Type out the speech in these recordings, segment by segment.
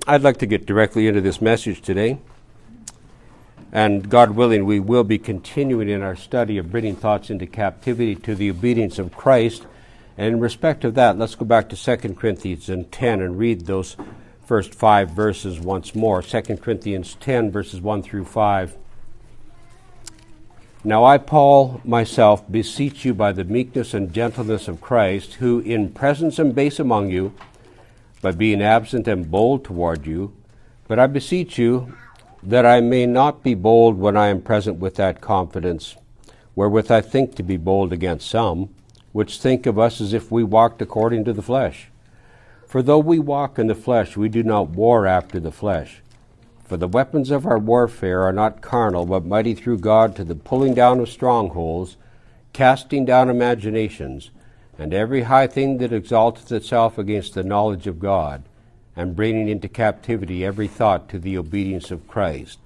I'd like to get directly into this message today. And God willing, we will be continuing in our study of bringing thoughts into captivity to the obedience of Christ. And in respect of that, let's go back to 2 Corinthians 10 and read those first 5 verses once more. 2 Corinthians 10, verses 1 through 5. Now I, Paul, myself, beseech you by the meekness and gentleness of Christ, who in presence am base among you, but being absent am bold toward you. But I beseech you that I may not be bold when I am present with that confidence, wherewith I think to be bold against some, which think of us as if we walked according to the flesh. For though we walk in the flesh, we do not war after the flesh. For the weapons of our warfare are not carnal, but mighty through God to the pulling down of strongholds, casting down imaginations, and every high thing that exalteth itself against the knowledge of God, and bringing into captivity every thought to the obedience of Christ.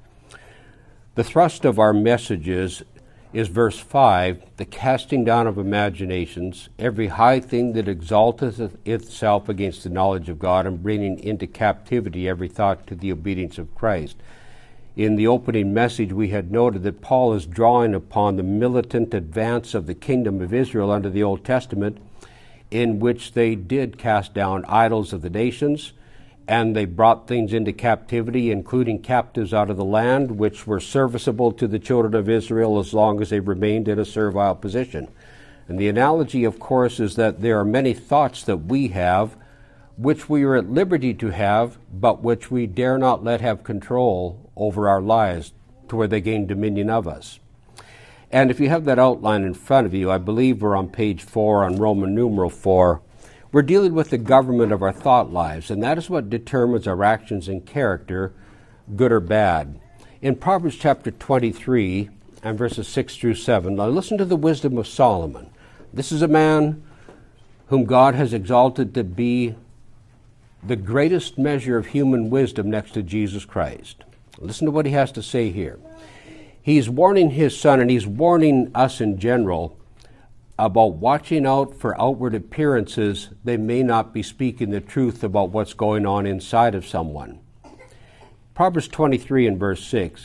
The thrust of our messages is verse 5, the casting down of imaginations, every high thing that exalteth itself against the knowledge of God, and bringing into captivity every thought to the obedience of Christ. In the opening message, we had noted that Paul is drawing upon the militant advance of the kingdom of Israel under the Old Testament, in which they did cast down idols of the nations, and they brought things into captivity, including captives out of the land, which were serviceable to the children of Israel as long as they remained in a servile position. And the analogy, of course, is that there are many thoughts that we have, which we are at liberty to have, but which we dare not let have control over our lives to where they gain dominion of us. And if you have that outline in front of you, I believe we're on page 4 on Roman numeral 4. We're dealing with the government of our thought lives, and that is what determines our actions and character, good or bad. In Proverbs chapter 23 and verses 6 through 7, now listen to the wisdom of Solomon. This is a man whom God has exalted to be the greatest measure of human wisdom next to Jesus Christ. Listen to what he has to say here. He's warning his son, and he's warning us in general, about watching out for outward appearances. They may not be speaking the truth about what's going on inside of someone. Proverbs 23 and verse 6.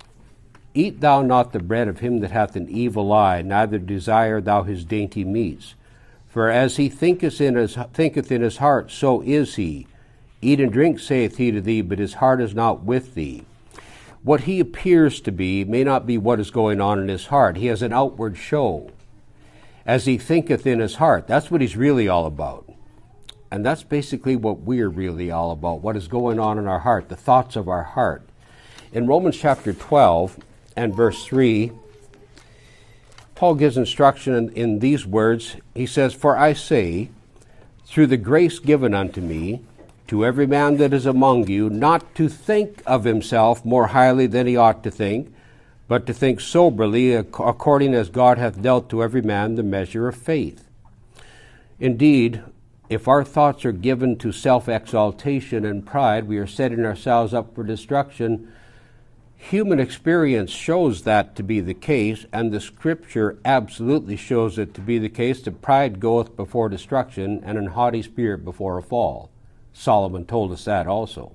Eat thou not the bread of him that hath an evil eye, neither desire thou his dainty meats. For as he thinketh in his heart, so is he. Eat and drink, saith he to thee, but his heart is not with thee. What he appears to be may not be what is going on in his heart. He has an outward show. As he thinketh in his heart. That's what he's really all about. And that's basically what we're really all about, what is going on in our heart, the thoughts of our heart. In Romans chapter 12 and verse 3, Paul gives instruction in these words. He says, For I say, through the grace given unto me, to every man that is among you, not to think of himself more highly than he ought to think, but to think soberly, according as God hath dealt to every man the measure of faith. Indeed, if our thoughts are given to self-exaltation and pride, we are setting ourselves up for destruction. Human experience shows that to be the case, and the Scripture absolutely shows it to be the case, that pride goeth before destruction, and an haughty spirit before a fall. Solomon told us that also.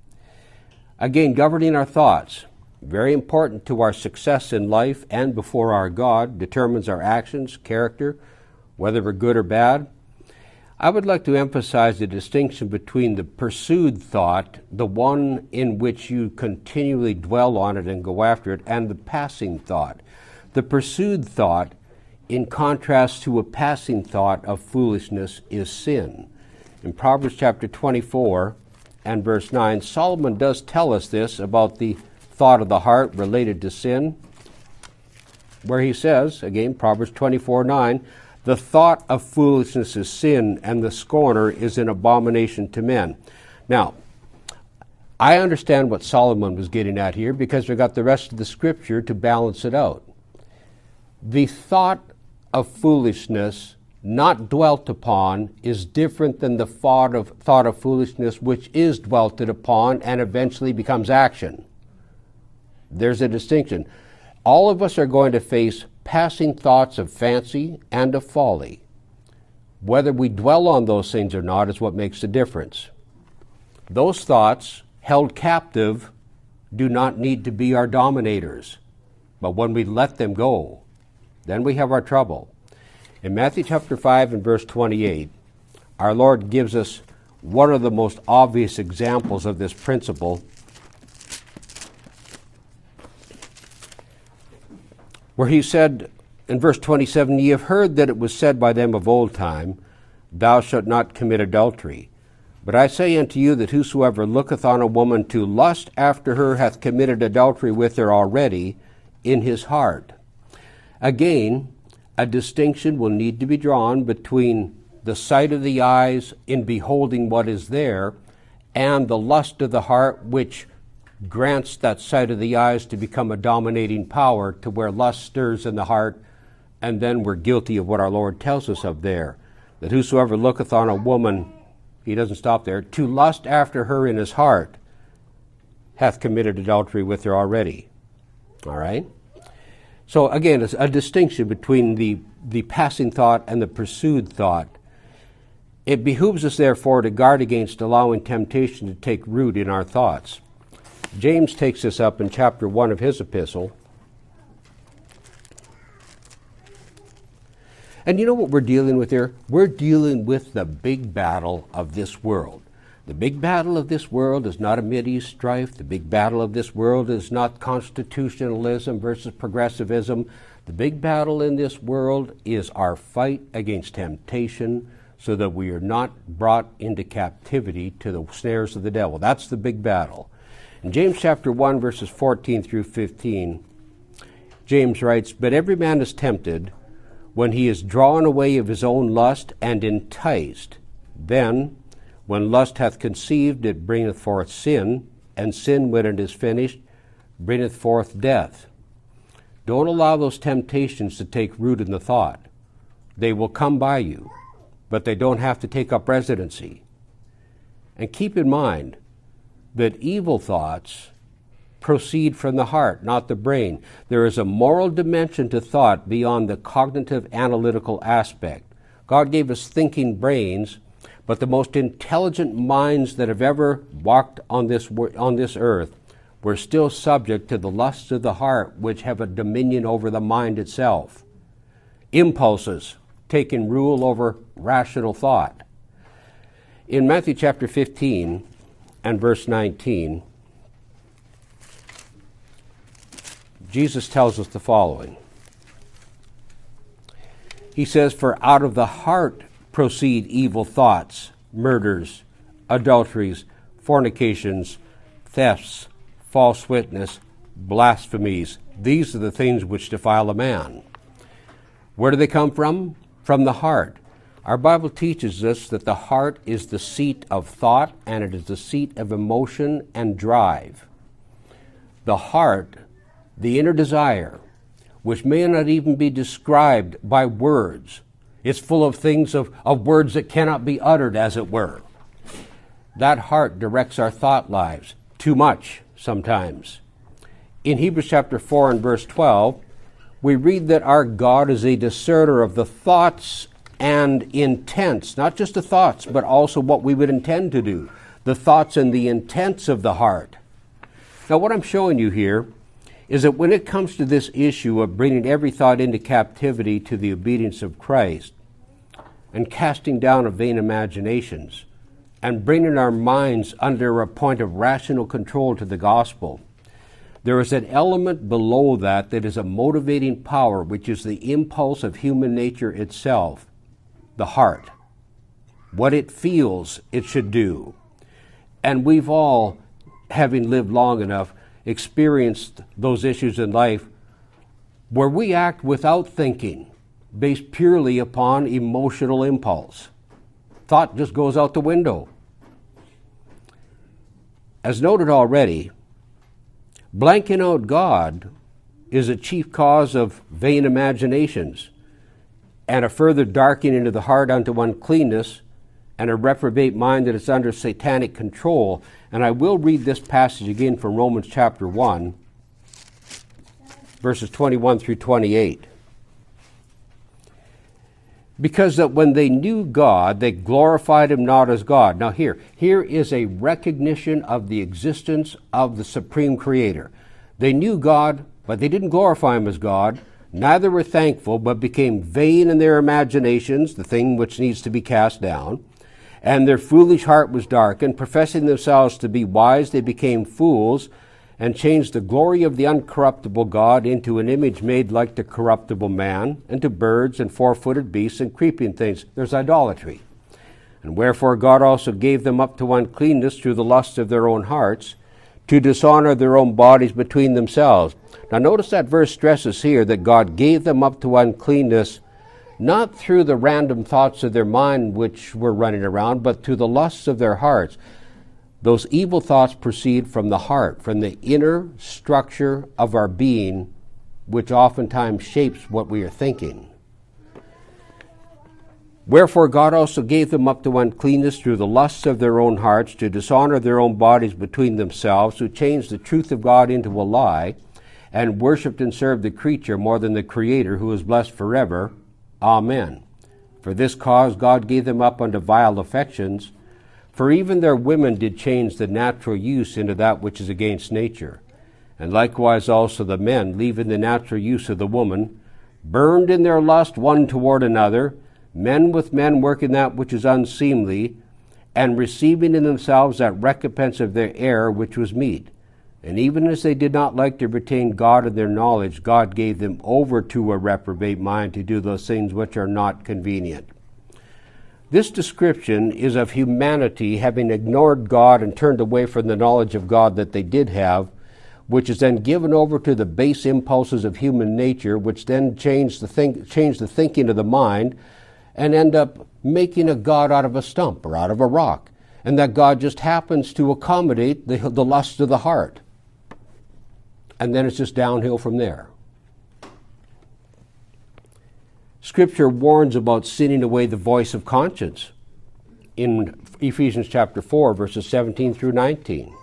Again, governing our thoughts, very important to our success in life and before our God, determines our actions, character, whether we're good or bad. I would like to emphasize the distinction between the pursued thought, the one in which you continually dwell on it and go after it, and the passing thought. The pursued thought, in contrast to a passing thought of foolishness, is sin. In Proverbs chapter 24 and verse 9, Solomon does tell us this about the thought of the heart related to sin, where he says, again, Proverbs 24:9, the thought of foolishness is sin, and the scorner is an abomination to men. Now, I understand what Solomon was getting at here, because we got the rest of the Scripture to balance it out. The thought of foolishness not dwelt upon is different than the thought of foolishness which is dwelt upon and eventually becomes action. There's a distinction. All of us are going to face passing thoughts of fancy and of folly. Whether we dwell on those things or not is what makes the difference. Those thoughts held captive do not need to be our dominators. But when we let them go, then we have our trouble. In Matthew chapter 5 and verse 28, our Lord gives us one of the most obvious examples of this principle, where he said in verse 27, "Ye have heard that it was said by them of old time, Thou shalt not commit adultery. But I say unto you that whosoever looketh on a woman to lust after her hath committed adultery with her already in his heart." Again, a distinction will need to be drawn between the sight of the eyes in beholding what is there and the lust of the heart, which grants that sight of the eyes to become a dominating power to where lust stirs in the heart, and then we're guilty of what our Lord tells us of there, that whosoever looketh on a woman, he doesn't stop there, to lust after her in his heart, hath committed adultery with her already. All right? So again, it's a distinction between the passing thought and the pursued thought. It behooves us, therefore, to guard against allowing temptation to take root in our thoughts. James takes this up in chapter 1 of his epistle. And you know what we're dealing with here? We're dealing with the big battle of this world. The big battle of this world is not a Mideast strife. The big battle of this world is not constitutionalism versus progressivism. The big battle in this world is our fight against temptation so that we are not brought into captivity to the snares of the devil. That's the big battle. In James chapter 1, verses 14 through 15, James writes, "But every man is tempted when he is drawn away of his own lust and enticed. Then, when lust hath conceived, it bringeth forth sin, and sin, when it is finished, bringeth forth death." Don't allow those temptations to take root in the thought. They will come by you, but they don't have to take up residency. And keep in mind that evil thoughts proceed from the heart, not the brain. There is a moral dimension to thought beyond the cognitive analytical aspect. God gave us thinking brains, but the most intelligent minds that have ever walked on this earth were still subject to the lusts of the heart, which have a dominion over the mind itself. Impulses taking rule over rational thought. In Matthew chapter 15 and verse 19, Jesus tells us the following. He says, "For out of the heart proceed evil thoughts, murders, adulteries, fornications, thefts, false witness, blasphemies. These are the things which defile a man." Where do they come from? From the heart. Our Bible teaches us that the heart is the seat of thought, and it is the seat of emotion and drive. The heart, the inner desire, which may not even be described by words. It's full of things of words that cannot be uttered, as it were. That heart directs our thought lives, too much sometimes. In Hebrews chapter 4 and verse 12, we read that our God is a discerner of the thoughts and intents, not just the thoughts, but also what we would intend to do, the thoughts and the intents of the heart. Now, what I'm showing you here is that when it comes to this issue of bringing every thought into captivity to the obedience of Christ and casting down of vain imaginations and bringing our minds under a point of rational control to the gospel, there is an element below that is a motivating power, which is the impulse of human nature itself, the heart, what it feels it should do. And we've all, having lived long enough, experienced those issues in life where we act without thinking, based purely upon emotional impulse. Thought just goes out the window. As noted already, blanking out God is a chief cause of vain imaginations and a further darkening of the heart unto uncleanness and a reprobate mind that is under satanic control. And I will read this passage again from Romans chapter 1, verses 21 through 28. Because that when they knew God, they glorified him not as God. Now here is a recognition of the existence of the supreme creator. They knew God, but they didn't glorify him as God. Neither were thankful, but became vain in their imaginations, the thing which needs to be cast down. And their foolish heart was darkened. Professing themselves to be wise, they became fools, and changed the glory of the uncorruptible God into an image made like the corruptible man, and to birds and four-footed beasts and creeping things. There's idolatry. And wherefore God also gave them up to uncleanness through the lust of their own hearts, to dishonor their own bodies between themselves. Now notice that verse stresses here that God gave them up to uncleanness, not through the random thoughts of their mind which were running around, but to the lusts of their hearts. Those evil thoughts proceed from the heart, from the inner structure of our being, which oftentimes shapes what we are thinking. Wherefore God also gave them up to uncleanness through the lusts of their own hearts, to dishonor their own bodies between themselves, who changed the truth of God into a lie, and worshipped and served the creature more than the Creator, who is blessed forever. Amen. For this cause God gave them up unto vile affections, for even their women did change the natural use into that which is against nature. And likewise also the men, leaving the natural use of the woman, burned in their lust one toward another, men with men working that which is unseemly, and receiving in themselves that recompense of their error which was meet. And even as they did not like to retain God in their knowledge, God gave them over to a reprobate mind to do those things which are not convenient. This description is of humanity having ignored God and turned away from the knowledge of God that they did have, which is then given over to the base impulses of human nature, which then change the thinking of the mind and end up making a God out of a stump or out of a rock, and that God just happens to accommodate the lust of the heart. And then it's just downhill from there. Scripture warns about sinning away the voice of conscience in Ephesians chapter 4, verses 17 through 19.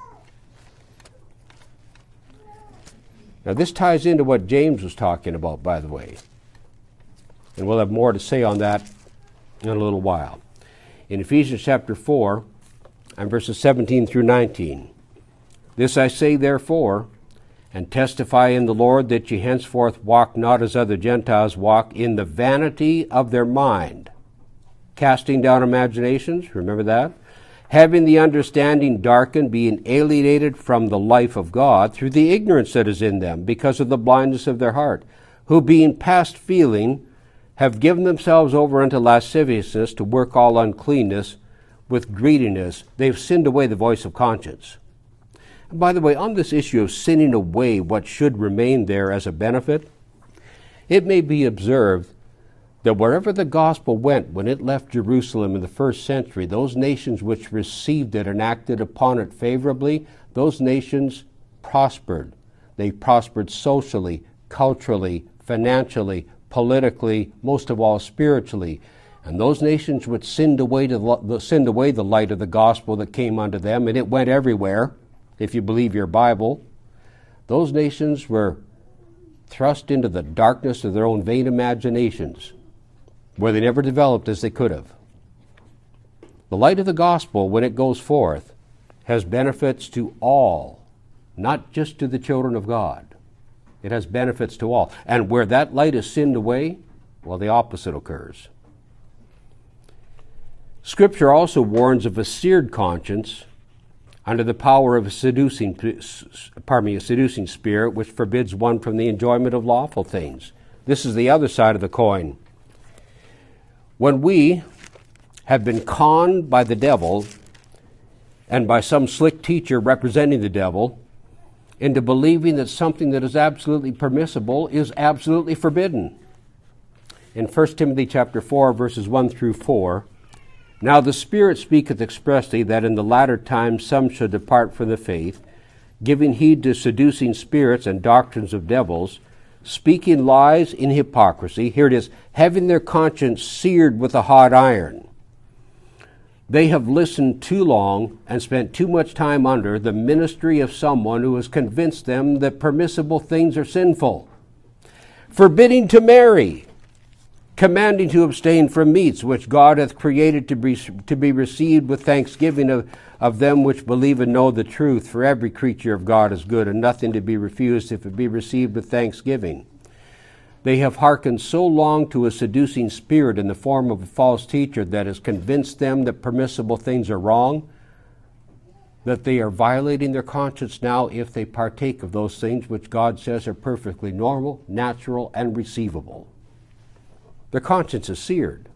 Now this ties into what James was talking about, by the way. And we'll have more to say on that in a little while. In Ephesians chapter 4, and verses 17 through 19. This I say therefore, and testify in the Lord, that ye henceforth walk not as other Gentiles walk, in the vanity of their mind, casting down imaginations, remember that? Having the understanding darkened, being alienated from the life of God through the ignorance that is in them, because of the blindness of their heart, who being past feeling, have given themselves over unto lasciviousness, to work all uncleanness with greediness. They've sinned away the voice of conscience. And by the way, on this issue of sinning away what should remain there as a benefit, it may be observed that wherever the gospel went when it left Jerusalem in the first century, those nations which received it and acted upon it favorably, those nations prospered. They prospered socially, culturally, financially, politically, most of all spiritually. And those nations which sinned away the light of the gospel that came unto them, and it went everywhere, if you believe your Bible, those nations were thrust into the darkness of their own vain imaginations, where they never developed as they could have. The light of the gospel, when it goes forth, has benefits to all, not just to the children of God. It has benefits to all. And where that light is sinned away, well, the opposite occurs. Scripture also warns of a seared conscience under the power of a seducing spirit, which forbids one from the enjoyment of lawful things. This is the other side of the coin. When we have been conned by the devil and by some slick teacher representing the devil into believing that something that is absolutely permissible is absolutely forbidden. In 1 Timothy chapter 4, verses 1 through 4, now the Spirit speaketh expressly that in the latter times some shall depart from the faith, giving heed to seducing spirits and doctrines of devils, speaking lies in hypocrisy. Here it is, having their conscience seared with a hot iron. They have listened too long and spent too much time under the ministry of someone who has convinced them that permissible things are sinful, forbidding to marry, commanding to abstain from meats which God hath created to be received with thanksgiving of them which believe and know the truth. For every creature of God is good, and nothing to be refused if it be received with thanksgiving. They have hearkened so long to a seducing spirit in the form of a false teacher that has convinced them that permissible things are wrong, that they are violating their conscience now if they partake of those things which God says are perfectly normal, natural, and receivable. Their conscience is seared.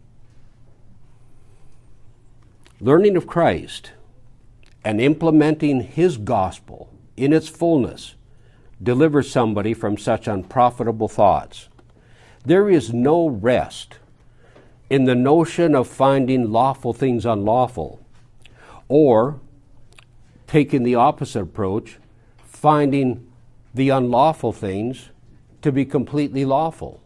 Learning of Christ and implementing His gospel in its fullness delivers somebody from such unprofitable thoughts. There is no rest in the notion of finding lawful things unlawful, or taking the opposite approach, finding the unlawful things to be completely lawful.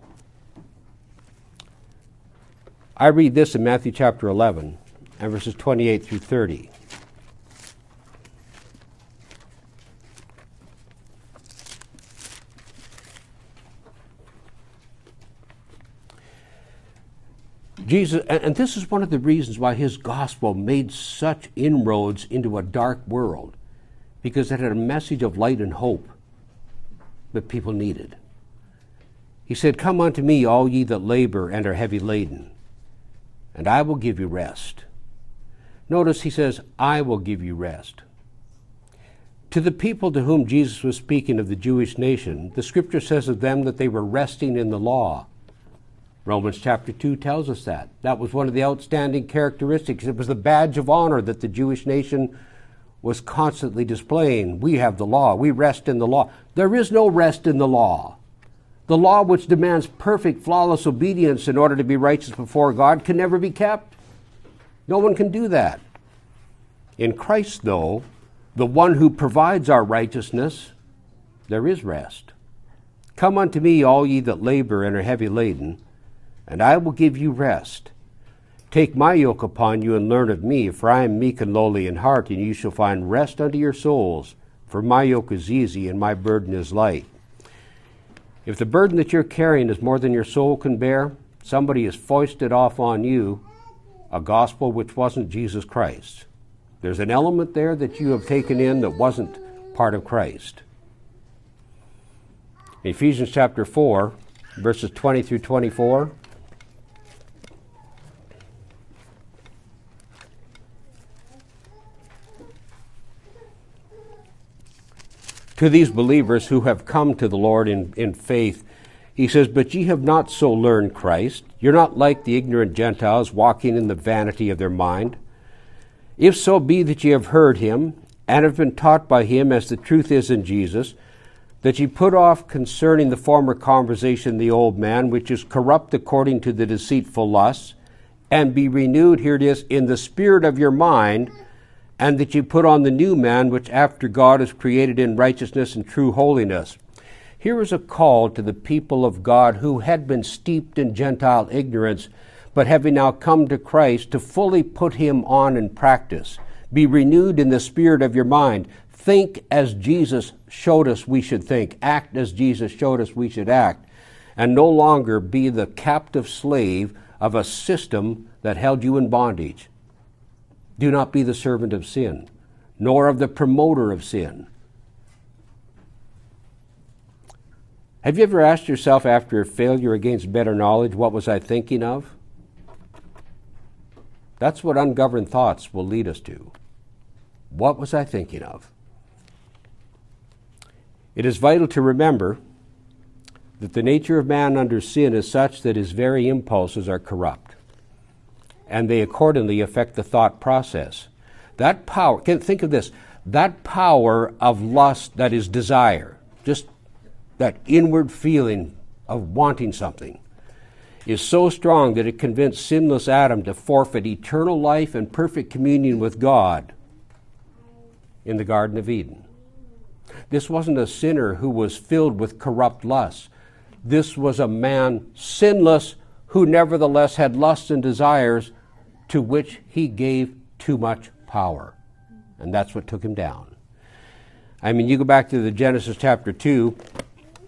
I read this in Matthew chapter 11 and verses 28 through 30. Jesus, and this is one of the reasons why His gospel made such inroads into a dark world, because it had a message of light and hope that people needed. He said, "Come unto me, all ye that labor and are heavy laden, and I will give you rest." Notice He says, "I will give you rest." To the people to whom Jesus was speaking of the Jewish nation, the Scripture says of them that they were resting in the law. Romans chapter 2 tells us that. That was one of the outstanding characteristics. It was the badge of honor that the Jewish nation was constantly displaying. We have the law. We rest in the law. There is no rest in the law. The law, which demands perfect, flawless obedience in order to be righteous before God, can never be kept. No one can do that. In Christ, though, the one who provides our righteousness, there is rest. "Come unto me, all ye that labor and are heavy laden, and I will give you rest. Take my yoke upon you and learn of me, for I am meek and lowly in heart, and you shall find rest unto your souls. For my yoke is easy and my burden is light." If the burden that you're carrying is more than your soul can bear, somebody has foisted off on you a gospel which wasn't Jesus Christ. There's an element there that you have taken in that wasn't part of Christ. Ephesians chapter 4, verses 20 through 24. To these believers who have come to the Lord in faith, He says, "But ye have not so learned Christ. You're not like the ignorant Gentiles, walking in the vanity of their mind. If so be that ye have heard Him, and have been taught by Him, as the truth is in Jesus, that ye put off concerning the former conversation the old man, which is corrupt according to the deceitful lusts, and be renewed," here it is, "in the spirit of your mind, and that ye put on the new man, which after God is created in righteousness and true holiness." Here is a call to the people of God who had been steeped in Gentile ignorance, but having now come to Christ, to fully put Him on in practice. Be renewed in the spirit of your mind. Think as Jesus showed us we should think. Act as Jesus showed us we should act. And no longer be the captive slave of a system that held you in bondage. Do not be the servant of sin, nor of the promoter of sin. Have you ever asked yourself after a failure against better knowledge, what was I thinking of? That's what ungoverned thoughts will lead us to. What was I thinking of? It is vital to remember that the nature of man under sin is such that his very impulses are corrupt, and they accordingly affect the thought process. That power, think of this, that power of lust that is desire, just that inward feeling of wanting something, is so strong that it convinced sinless Adam to forfeit eternal life and perfect communion with God in the Garden of Eden. This wasn't a sinner who was filled with corrupt lusts. This was a man sinless who nevertheless had lusts and desires to which he gave too much power. And that's what took him down. I mean, you go back to the Genesis chapter 2,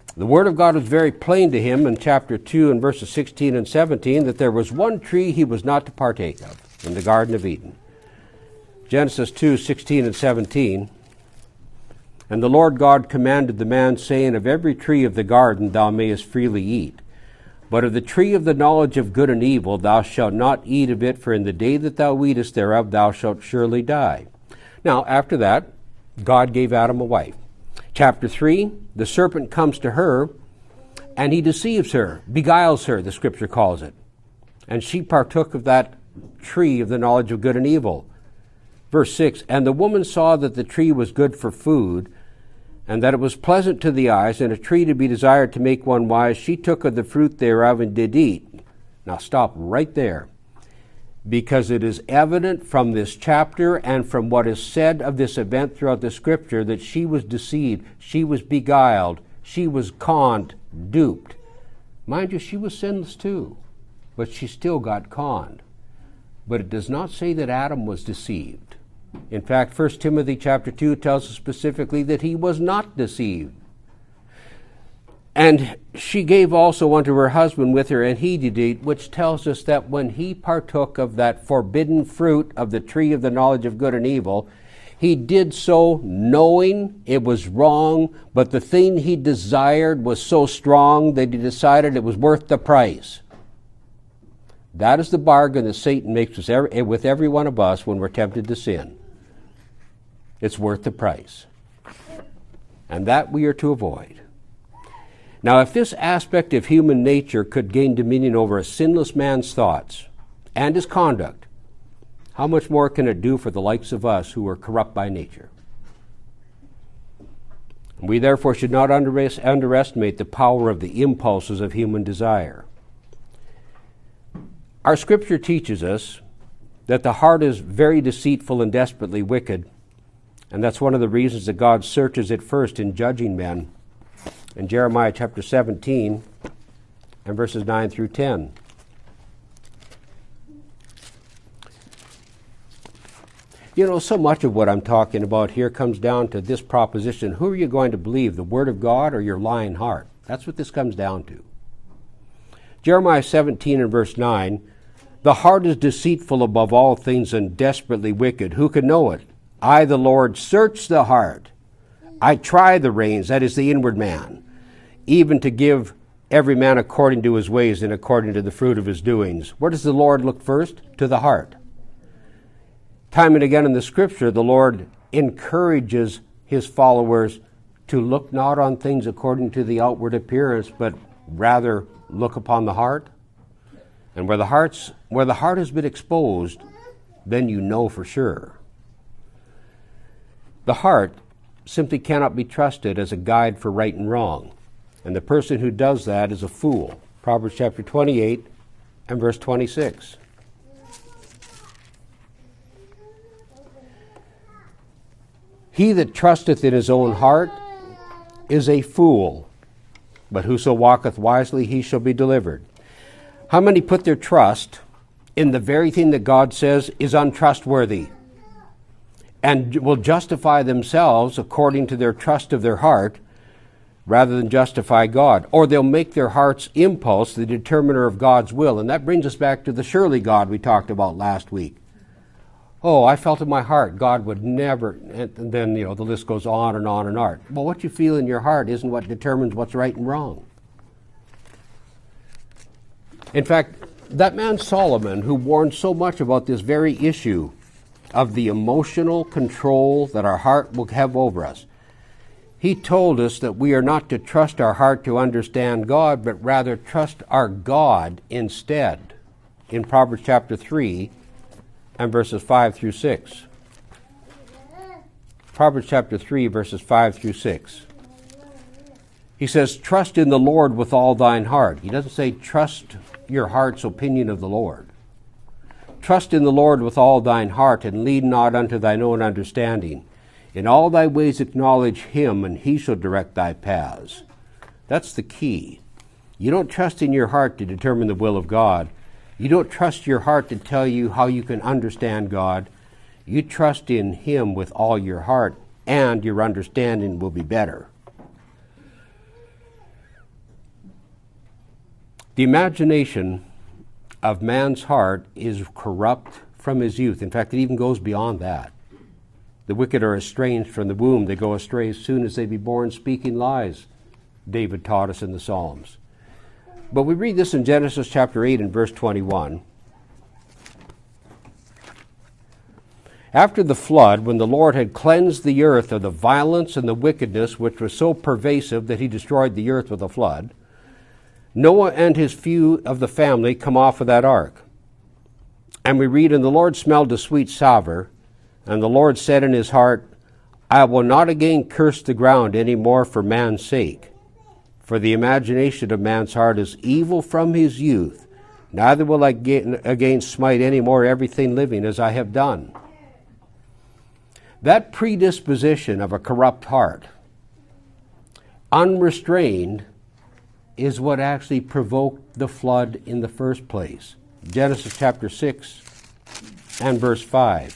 The Word of God was very plain to him in chapter 2 and verses 16 and 17 that there was one tree he was not to partake of in the Garden of Eden. Genesis 2, 16 and 17. And the Lord God commanded the man, saying, Of every tree of the garden thou mayest freely eat, but of the tree of the knowledge of good and evil thou shalt not eat of it, for in the day that thou eatest thereof thou shalt surely die. Now, after that, God gave Adam a wife. Chapter 3, the serpent comes to her, and he deceives her, beguiles her, the Scripture calls it. And she partook of that tree of the knowledge of good and evil. Verse 6, And the woman saw that the tree was good for food, and that it was pleasant to the eyes, and a tree to be desired to make one wise. She took of the fruit thereof and did eat. Now stop right there, because it is evident from this chapter and from what is said of this event throughout the Scripture that she was deceived, she was beguiled, she was conned, duped. Mind you, she was sinless too, but she still got conned. But it does not say that Adam was deceived. In fact, 1 Timothy chapter 2 tells us specifically that he was not deceived. And she gave also unto her husband with her, and he did eat, which tells us that when he partook of that forbidden fruit of the tree of the knowledge of good and evil, he did so knowing it was wrong, but the thing he desired was so strong that he decided it was worth the price. That is the bargain that Satan makes with every one of us when we're tempted to sin. It's worth the price. And that we are to avoid. Now, if this aspect of human nature could gain dominion over a sinless man's thoughts and his conduct, how much more can it do for the likes of us who are corrupt by nature? We therefore should not underestimate the power of the impulses of human desire. Our Scripture teaches us that the heart is very deceitful and desperately wicked, and that's one of the reasons that God searches it first in judging men. In Jeremiah chapter 17 and verses 9 through 10. You know, so much of what I'm talking about here comes down to this proposition. Who are you going to believe, the Word of God or your lying heart? That's what this comes down to. Jeremiah 17 and verse 9, The heart is deceitful above all things and desperately wicked. Who can know it? I, the Lord, search the heart. I try the reins, that is the inward man, even to give every man according to his ways and according to the fruit of his doings. Where does the Lord look first? To the heart. Time and again in the Scripture, the Lord encourages his followers to look not on things according to the outward appearance, but rather look upon the heart. And where the heart has been exposed, then you know for sure. The heart simply cannot be trusted as a guide for right and wrong. And the person who does that is a fool. Proverbs chapter 28 and verse 26. He that trusteth in his own heart is a fool, but whoso walketh wisely, he shall be delivered. How many put their trust in the very thing that God says is untrustworthy, and will justify themselves according to their trust of their heart rather than justify God? Or they'll make their heart's impulse the determiner of God's will. And that brings us back to the surely God we talked about last week. Oh, I felt in my heart God would never, and then, the list goes on and on and on. Well, what you feel in your heart isn't what determines what's right and wrong. In fact, that man Solomon, who warned so much about this very issue of the emotional control that our heart will have over us, he told us that we are not to trust our heart to understand God, but rather trust our God instead, in Proverbs chapter 3 and verses 5 through 6. Proverbs chapter 3, verses 5 through 6. He says, trust in the Lord with all thine heart. He doesn't say trust your heart's opinion of the Lord. Trust in the Lord with all thine heart, and lean not unto thine own understanding. In all thy ways acknowledge him, and he shall direct thy paths. That's the key. You don't trust in your heart to determine the will of God. You don't trust your heart to tell you how you can understand God. You trust in him with all your heart, and your understanding will be better. The imagination of man's heart is corrupt from his youth. In fact, it even goes beyond that. The wicked are estranged from the womb. They go astray as soon as they be born, speaking lies, David taught us in the Psalms. But we read this in Genesis chapter 8 and verse 21. After the flood, when the Lord had cleansed the earth of the violence and the wickedness which was so pervasive that he destroyed the earth with a flood, Noah and his few of the family come off of that ark. And we read, and the Lord smelled a sweet savour, and the Lord said in his heart, I will not again curse the ground any more for man's sake. For the imagination of man's heart is evil from his youth. Neither will I again smite any more everything living as I have done. That predisposition of a corrupt heart, unrestrained, is what actually provoked the flood in the first place. Genesis chapter 6 and verse 5.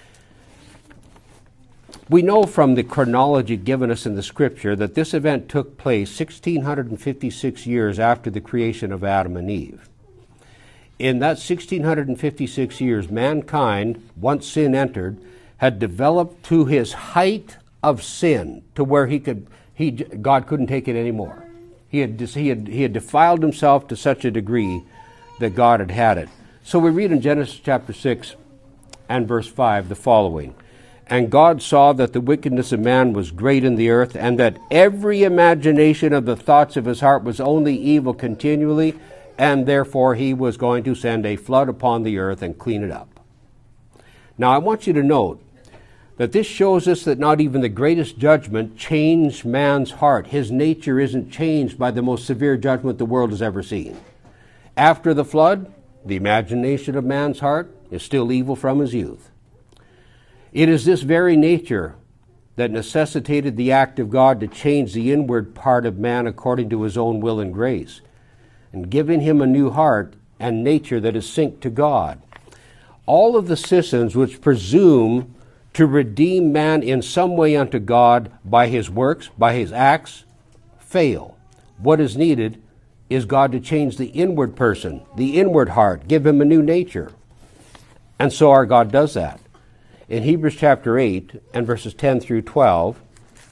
We know from the chronology given us in the Scripture that this event took place 1,656 years after the creation of Adam and Eve. In that 1,656 years, mankind, once sin entered, had developed to his height of sin, to where God couldn't take it anymore. He had defiled himself to such a degree that God had it. So we read in Genesis chapter 6 and verse 5 the following. And God saw that the wickedness of man was great in the earth, and that every imagination of the thoughts of his heart was only evil continually, and therefore he was going to send a flood upon the earth and clean it up. Now I want you to note that this shows us that not even the greatest judgment changed man's heart. His nature isn't changed by the most severe judgment the world has ever seen. After the flood, the imagination of man's heart is still evil from his youth. It is this very nature that necessitated the act of God to change the inward part of man according to his own will and grace, and giving him a new heart and nature that is synced to God. All of the systems which presume to redeem man in some way unto God by his works, by his acts, fail. What is needed is God to change the inward person, the inward heart, give him a new nature. And so our God does that. In Hebrews chapter 8 and verses 10 through 12,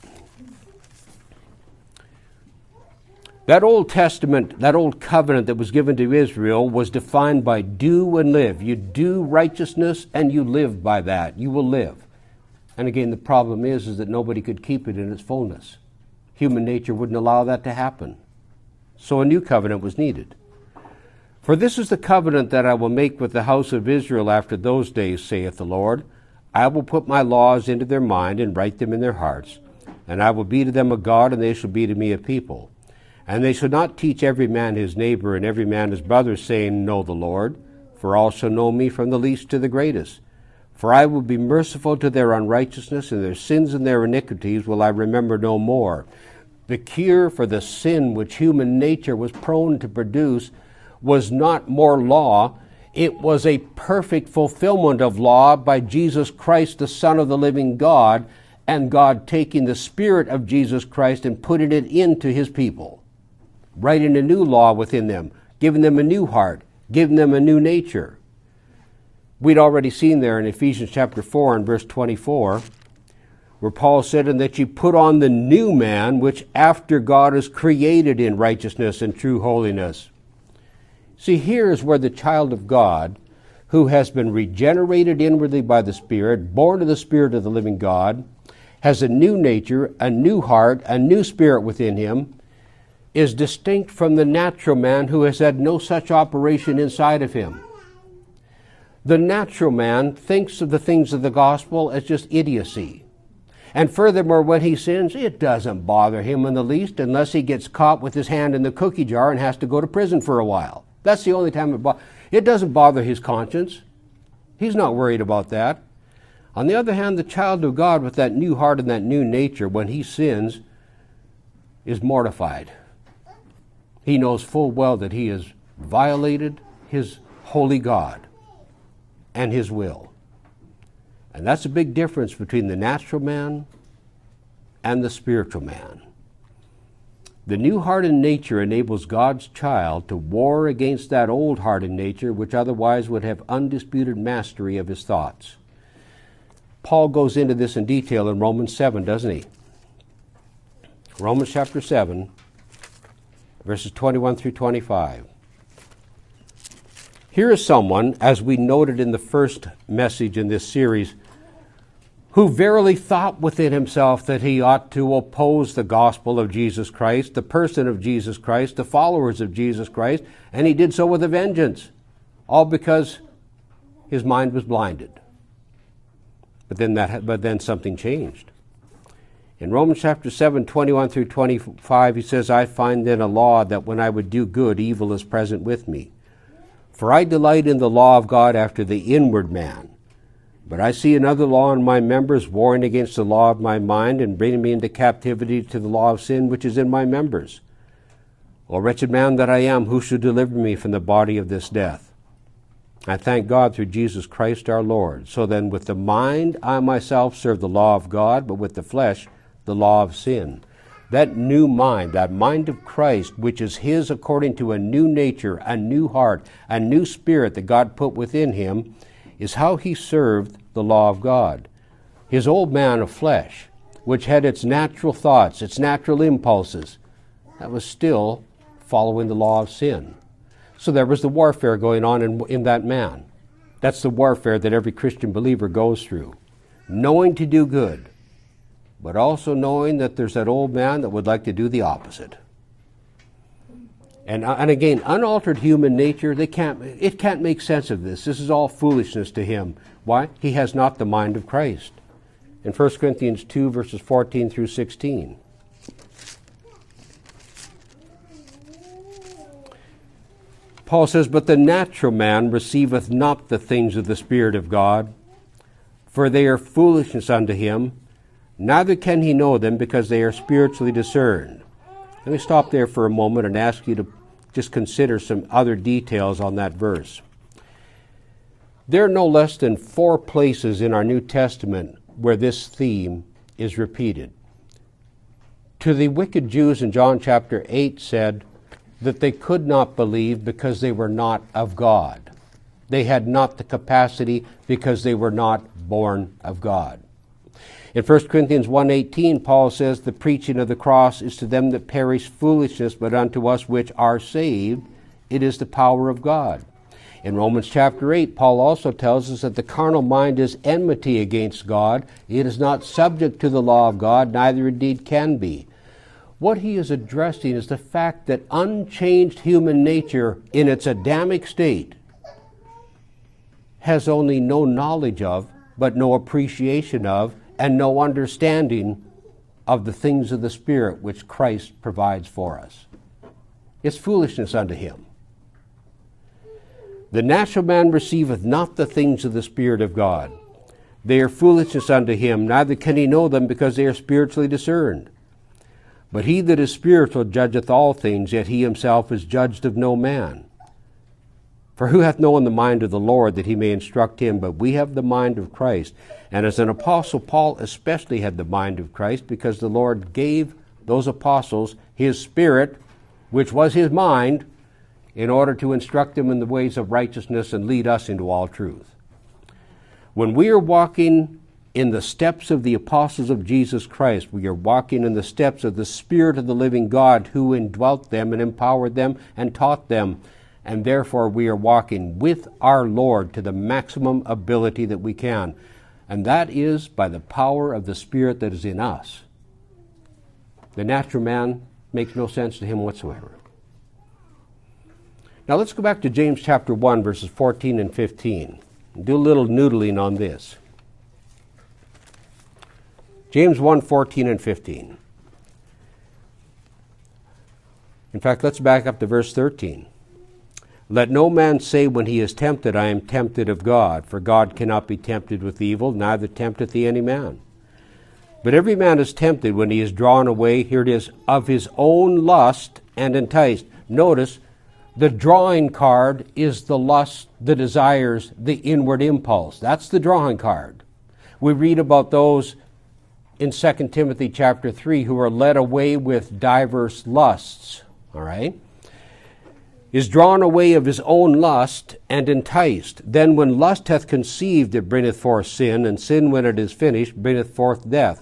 that Old Testament, that Old Covenant that was given to Israel was defined by do and live. You do righteousness and you live by that. You will live. And again, the problem is that nobody could keep it in its fullness. Human nature wouldn't allow that to happen. So a new covenant was needed. For this is the covenant that I will make with the house of Israel after those days, saith the Lord. I will put my laws into their mind and write them in their hearts. And I will be to them a God, and they shall be to me a people. And they shall not teach every man his neighbor and every man his brother, saying, Know the Lord, for all shall know me from the least to the greatest. For I will be merciful to their unrighteousness, and their sins and their iniquities will I remember no more. The cure for the sin which human nature was prone to produce was not more law. It was a perfect fulfillment of law by Jesus Christ, the Son of the living God, and God taking the Spirit of Jesus Christ and putting it into his people, writing a new law within them, giving them a new heart, giving them a new nature. We'd already seen there in Ephesians chapter 4 and verse 24, where Paul said, and that you put on the new man, which after God is created in righteousness and true holiness. See, here is where the child of God, who has been regenerated inwardly by the Spirit, born of the Spirit of the living God, has a new nature, a new heart, a new spirit within him, is distinct from the natural man who has had no such operation inside of him. The natural man thinks of the things of the gospel as just idiocy. And furthermore, when he sins, it doesn't bother him in the least unless he gets caught with his hand in the cookie jar and has to go to prison for a while. That's the only time it doesn't bother his conscience. He's not worried about that. On the other hand, the child of God with that new heart and that new nature, when he sins, is mortified. He knows full well that he has violated his holy God and his will. And that's a big difference between the natural man and the spiritual man. The new hardened nature enables God's child to war against that old hardened nature, which otherwise would have undisputed mastery of his thoughts. Paul goes into this in detail in Romans 7, doesn't he? Romans chapter 7, verses 21 through 25. Here is someone, as we noted in the first message in this series, who verily thought within himself that he ought to oppose the gospel of Jesus Christ, the person of Jesus Christ, the followers of Jesus Christ, and he did so with a vengeance, all because his mind was blinded. But then something changed. In Romans chapter 7, 21 through 25, he says, I find then a law that when I would do good, evil is present with me. For I delight in the law of God after the inward man. But I see another law in my members, warring against the law of my mind, and bringing me into captivity to the law of sin which is in my members. O wretched man that I am, who shall deliver me from the body of this death? I thank God through Jesus Christ our Lord. So then with the mind I myself serve the law of God, but with the flesh the law of sin. That new mind, that mind of Christ, which is his according to a new nature, a new heart, a new spirit that God put within him, is how he served the law of God. His old man of flesh, which had its natural thoughts, its natural impulses, that was still following the law of sin. So there was the warfare going on in that man. That's the warfare that every Christian believer goes through. Knowing to do good, but also knowing that there's that old man that would like to do the opposite. And again, unaltered human nature, it can't make sense of this. This is all foolishness to him. Why? He has not the mind of Christ. In 1 Corinthians 2, verses 14 through 16. Paul says, But the natural man receiveth not the things of the Spirit of God, for they are foolishness unto him, neither can he know them, because they are spiritually discerned. Let me stop there for a moment and ask you to just consider some other details on that verse. There are no less than 4 places in our New Testament where this theme is repeated. To the wicked Jews in John chapter 8 said that they could not believe because they were not of God. They had not the capacity because they were not born of God. In 1 Corinthians 1:18, Paul says, The preaching of the cross is to them that perish foolishness, but unto us which are saved, it is the power of God. In Romans chapter 8, Paul also tells us that the carnal mind is enmity against God. It is not subject to the law of God, neither indeed can be. What he is addressing is the fact that unchanged human nature in its Adamic state has only no knowledge of, but no appreciation of, and no understanding of the things of the Spirit which Christ provides for us. It's foolishness unto him. The natural man receiveth not the things of the Spirit of God. They are foolishness unto him, neither can he know them, because they are spiritually discerned. But he that is spiritual judgeth all things, yet he himself is judged of no man. For who hath known the mind of the Lord, that he may instruct him? But we have the mind of Christ. And as an apostle, Paul especially had the mind of Christ, because the Lord gave those apostles his Spirit, which was his mind, in order to instruct them in the ways of righteousness and lead us into all truth. When we are walking in the steps of the apostles of Jesus Christ, we are walking in the steps of the Spirit of the living God, who indwelt them and empowered them and taught them. And therefore we are walking with our Lord to the maximum ability that we can. And that is by the power of the Spirit that is in us. The natural man makes no sense to him whatsoever. Now let's go back to James chapter 1, verses 14 and 15. Do a little noodling on this. James 1, 14 and 15. In fact, let's back up to verse 13. Let no man say when he is tempted, I am tempted of God, for God cannot be tempted with evil, neither tempteth he any man. But every man is tempted when he is drawn away, here it is, of his own lust and enticed. Notice, the drawing card is the lust, the desires, the inward impulse. That's the drawing card. We read about those in 2 Timothy chapter 3, who are led away with diverse lusts, all right, is drawn away of his own lust and enticed. Then when lust hath conceived, it bringeth forth sin, and sin, when it is finished, bringeth forth death.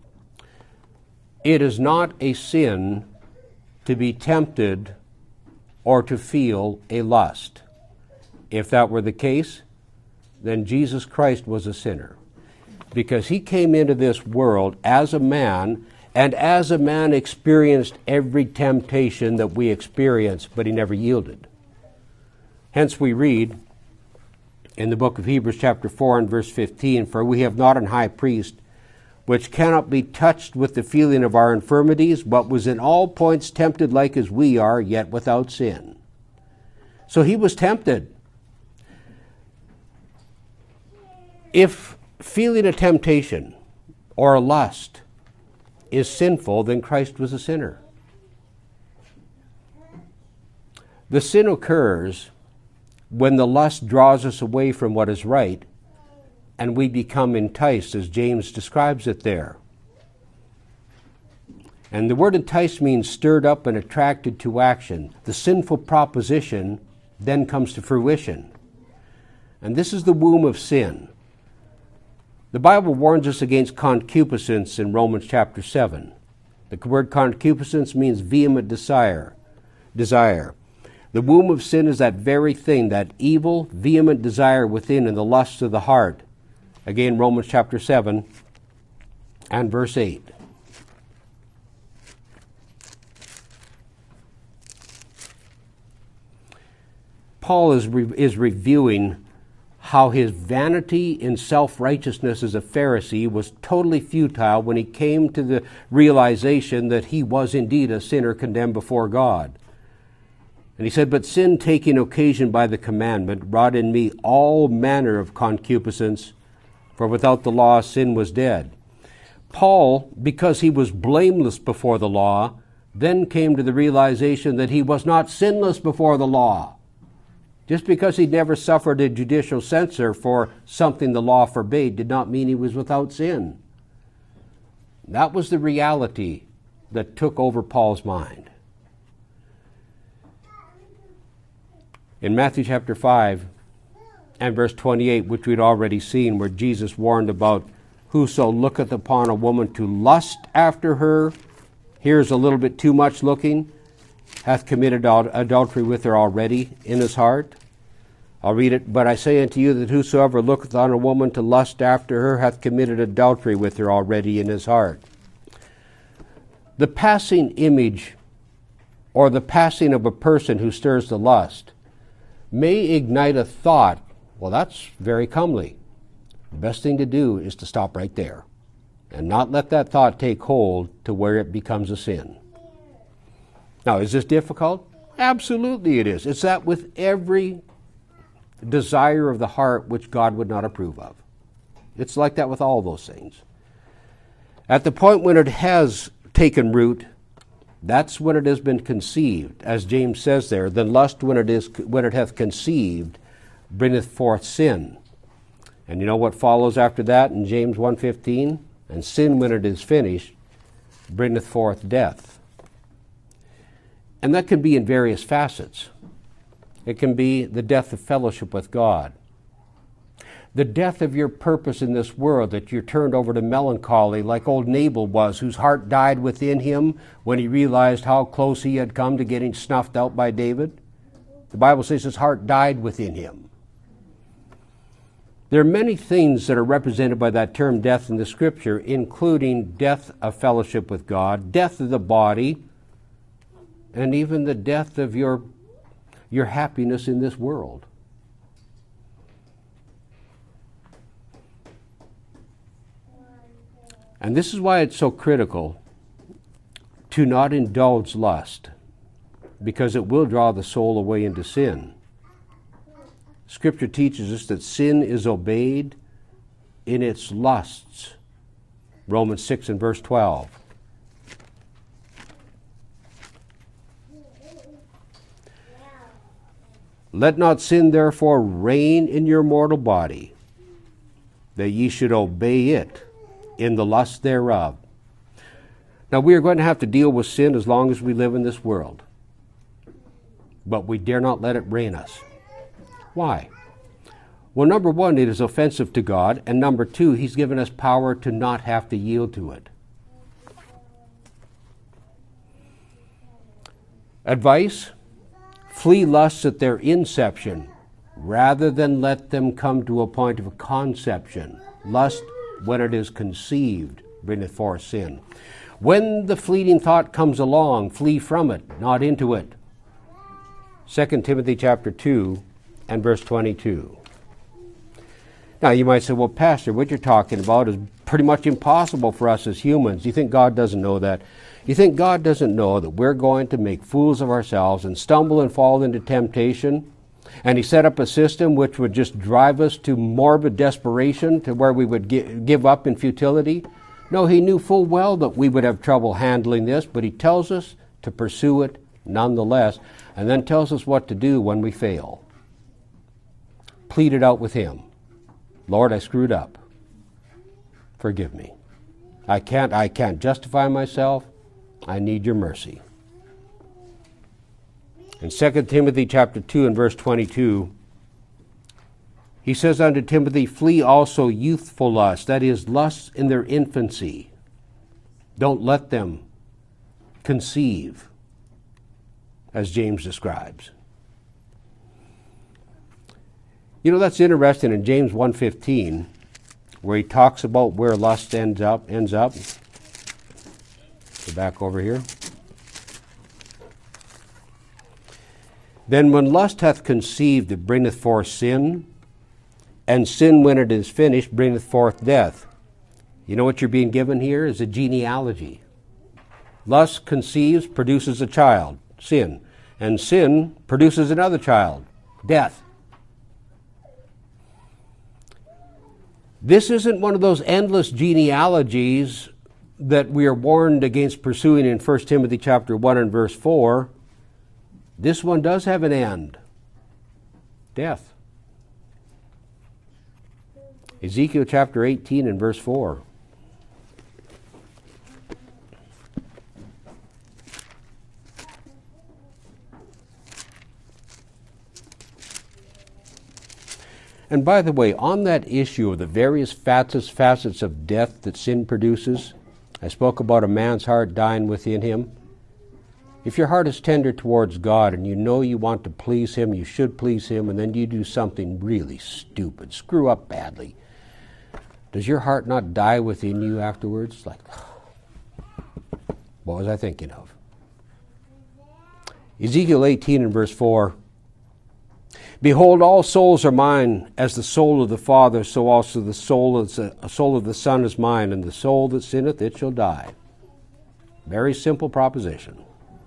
It is not a sin to be tempted or to feel a lust. If that were the case, then Jesus Christ was a sinner, because he came into this world as a man, and as a man experienced every temptation that we experience, but he never yielded. Hence we read in the book of Hebrews chapter 4 and verse 15, "For we have not an high priest which cannot be touched with the feeling of our infirmities, but was in all points tempted like as we are, yet without sin." So he was tempted. If feeling a temptation or a lust is sinful, then Christ was a sinner. The sin occurs when the lust draws us away from what is right, and we become enticed, as James describes it there. And the word enticed means stirred up and attracted to action. The sinful proposition then comes to fruition. And this is the womb of sin. The Bible warns us against concupiscence in Romans chapter 7. The word concupiscence means vehement desire. The womb of sin is that very thing, that evil, vehement desire within in the lusts of the heart. Again, Romans chapter 7 and verse 8. Paul is reviewing how his vanity in self-righteousness as a Pharisee was totally futile when he came to the realization that he was indeed a sinner condemned before God. And he said, "But sin, taking occasion by the commandment, wrought in me all manner of concupiscence, for without the law sin was dead." Paul, because he was blameless before the law, then came to the realization that he was not sinless before the law. Just because he'd never suffered a judicial censure for something the law forbade did not mean he was without sin. That was the reality that took over Paul's mind. In Matthew chapter 5 and verse 28, which we'd already seen, where Jesus warned about whoso looketh upon a woman to lust after her, here's a little bit too much looking, hath committed adultery with her already in his heart. I'll read it. "But I say unto you that whosoever looketh on a woman to lust after her hath committed adultery with her already in his heart." The passing image or the passing of a person who stirs the lust may ignite a thought, well, that's very comely. The best thing to do is to stop right there and not let that thought take hold to where it becomes a sin. Now, is this difficult? Absolutely it is. It's that with every desire of the heart which God would not approve of. It's like that with all those things. At the point when it has taken root, that's when it has been conceived. As James says there, "Then lust, when it hath conceived, bringeth forth sin." And you know what follows after that in James 1:15? "And sin, when it is finished, bringeth forth death." And that can be in various facets. It can be the death of fellowship with God. The death of your purpose in this world, that you're turned over to melancholy like old Nabal was, whose heart died within him when he realized how close he had come to getting snuffed out by David. The Bible says his heart died within him. There are many things that are represented by that term death in the Scripture, including death of fellowship with God, death of the body, and even the death of your happiness in this world. And this is why it's so critical to not indulge lust, because it will draw the soul away into sin. Scripture teaches us that sin is obeyed in its lusts. Romans 6 and verse 12. "Let not sin therefore reign in your mortal body, that ye should obey it in the lust thereof. Now, we are going to have to deal with sin as long as we live in this world. But we dare not let it reign us. Why? Well, number one, it is offensive to God. And number two, He's given us power to not have to yield to it. Advice: flee lusts at their inception, rather than let them come to a point of conception. Lust, when it is conceived, bringeth forth sin. When the fleeting thought comes along, flee from it, not into it. 2 Timothy chapter 2 and verse 22. Now you might say, well, Pastor, what you're talking about is pretty much impossible for us as humans. You think God doesn't know that? You think God doesn't know that we're going to make fools of ourselves and stumble and fall into temptation? And He set up a system which would just drive us to morbid desperation, to where we would give up in futility? No, He knew full well that we would have trouble handling this, but He tells us to pursue it nonetheless, and then tells us what to do when we fail. Plead it out with Him. Lord, I screwed up. Forgive me. I can't justify myself. I need your mercy. In 2 Timothy chapter 2 and verse 22, he says unto Timothy, flee also youthful lusts, that is, lusts in their infancy. Don't let them conceive, as James describes. You know, that's interesting in James 1:15, where he talks about where lust ends up. Go back over here. Then when lust hath conceived, it bringeth forth sin, and sin, when it is finished, bringeth forth death. You know what you're being given here is a genealogy. Lust conceives, produces a child, sin, and sin produces another child, death. This isn't one of those endless genealogies that we are warned against pursuing in 1 Timothy chapter 1 and verse 4. This one does have an end. Death. Ezekiel chapter 18 and verse 4. And by the way, on that issue of the various facets of death that sin produces, I spoke about a man's heart dying within him. If your heart is tender towards God and you know you want to please Him, you should please Him, and then you do something really stupid, screw up badly, does your heart not die within you afterwards? Like, what was I thinking of? Ezekiel 18 and verse 4. Behold, all souls are mine, as the soul of the Father, so also the soul of the Son is mine, and the soul that sinneth, it shall die. Very simple proposition.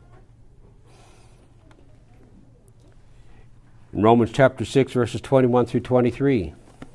In Romans chapter 6, verses 21 through 23.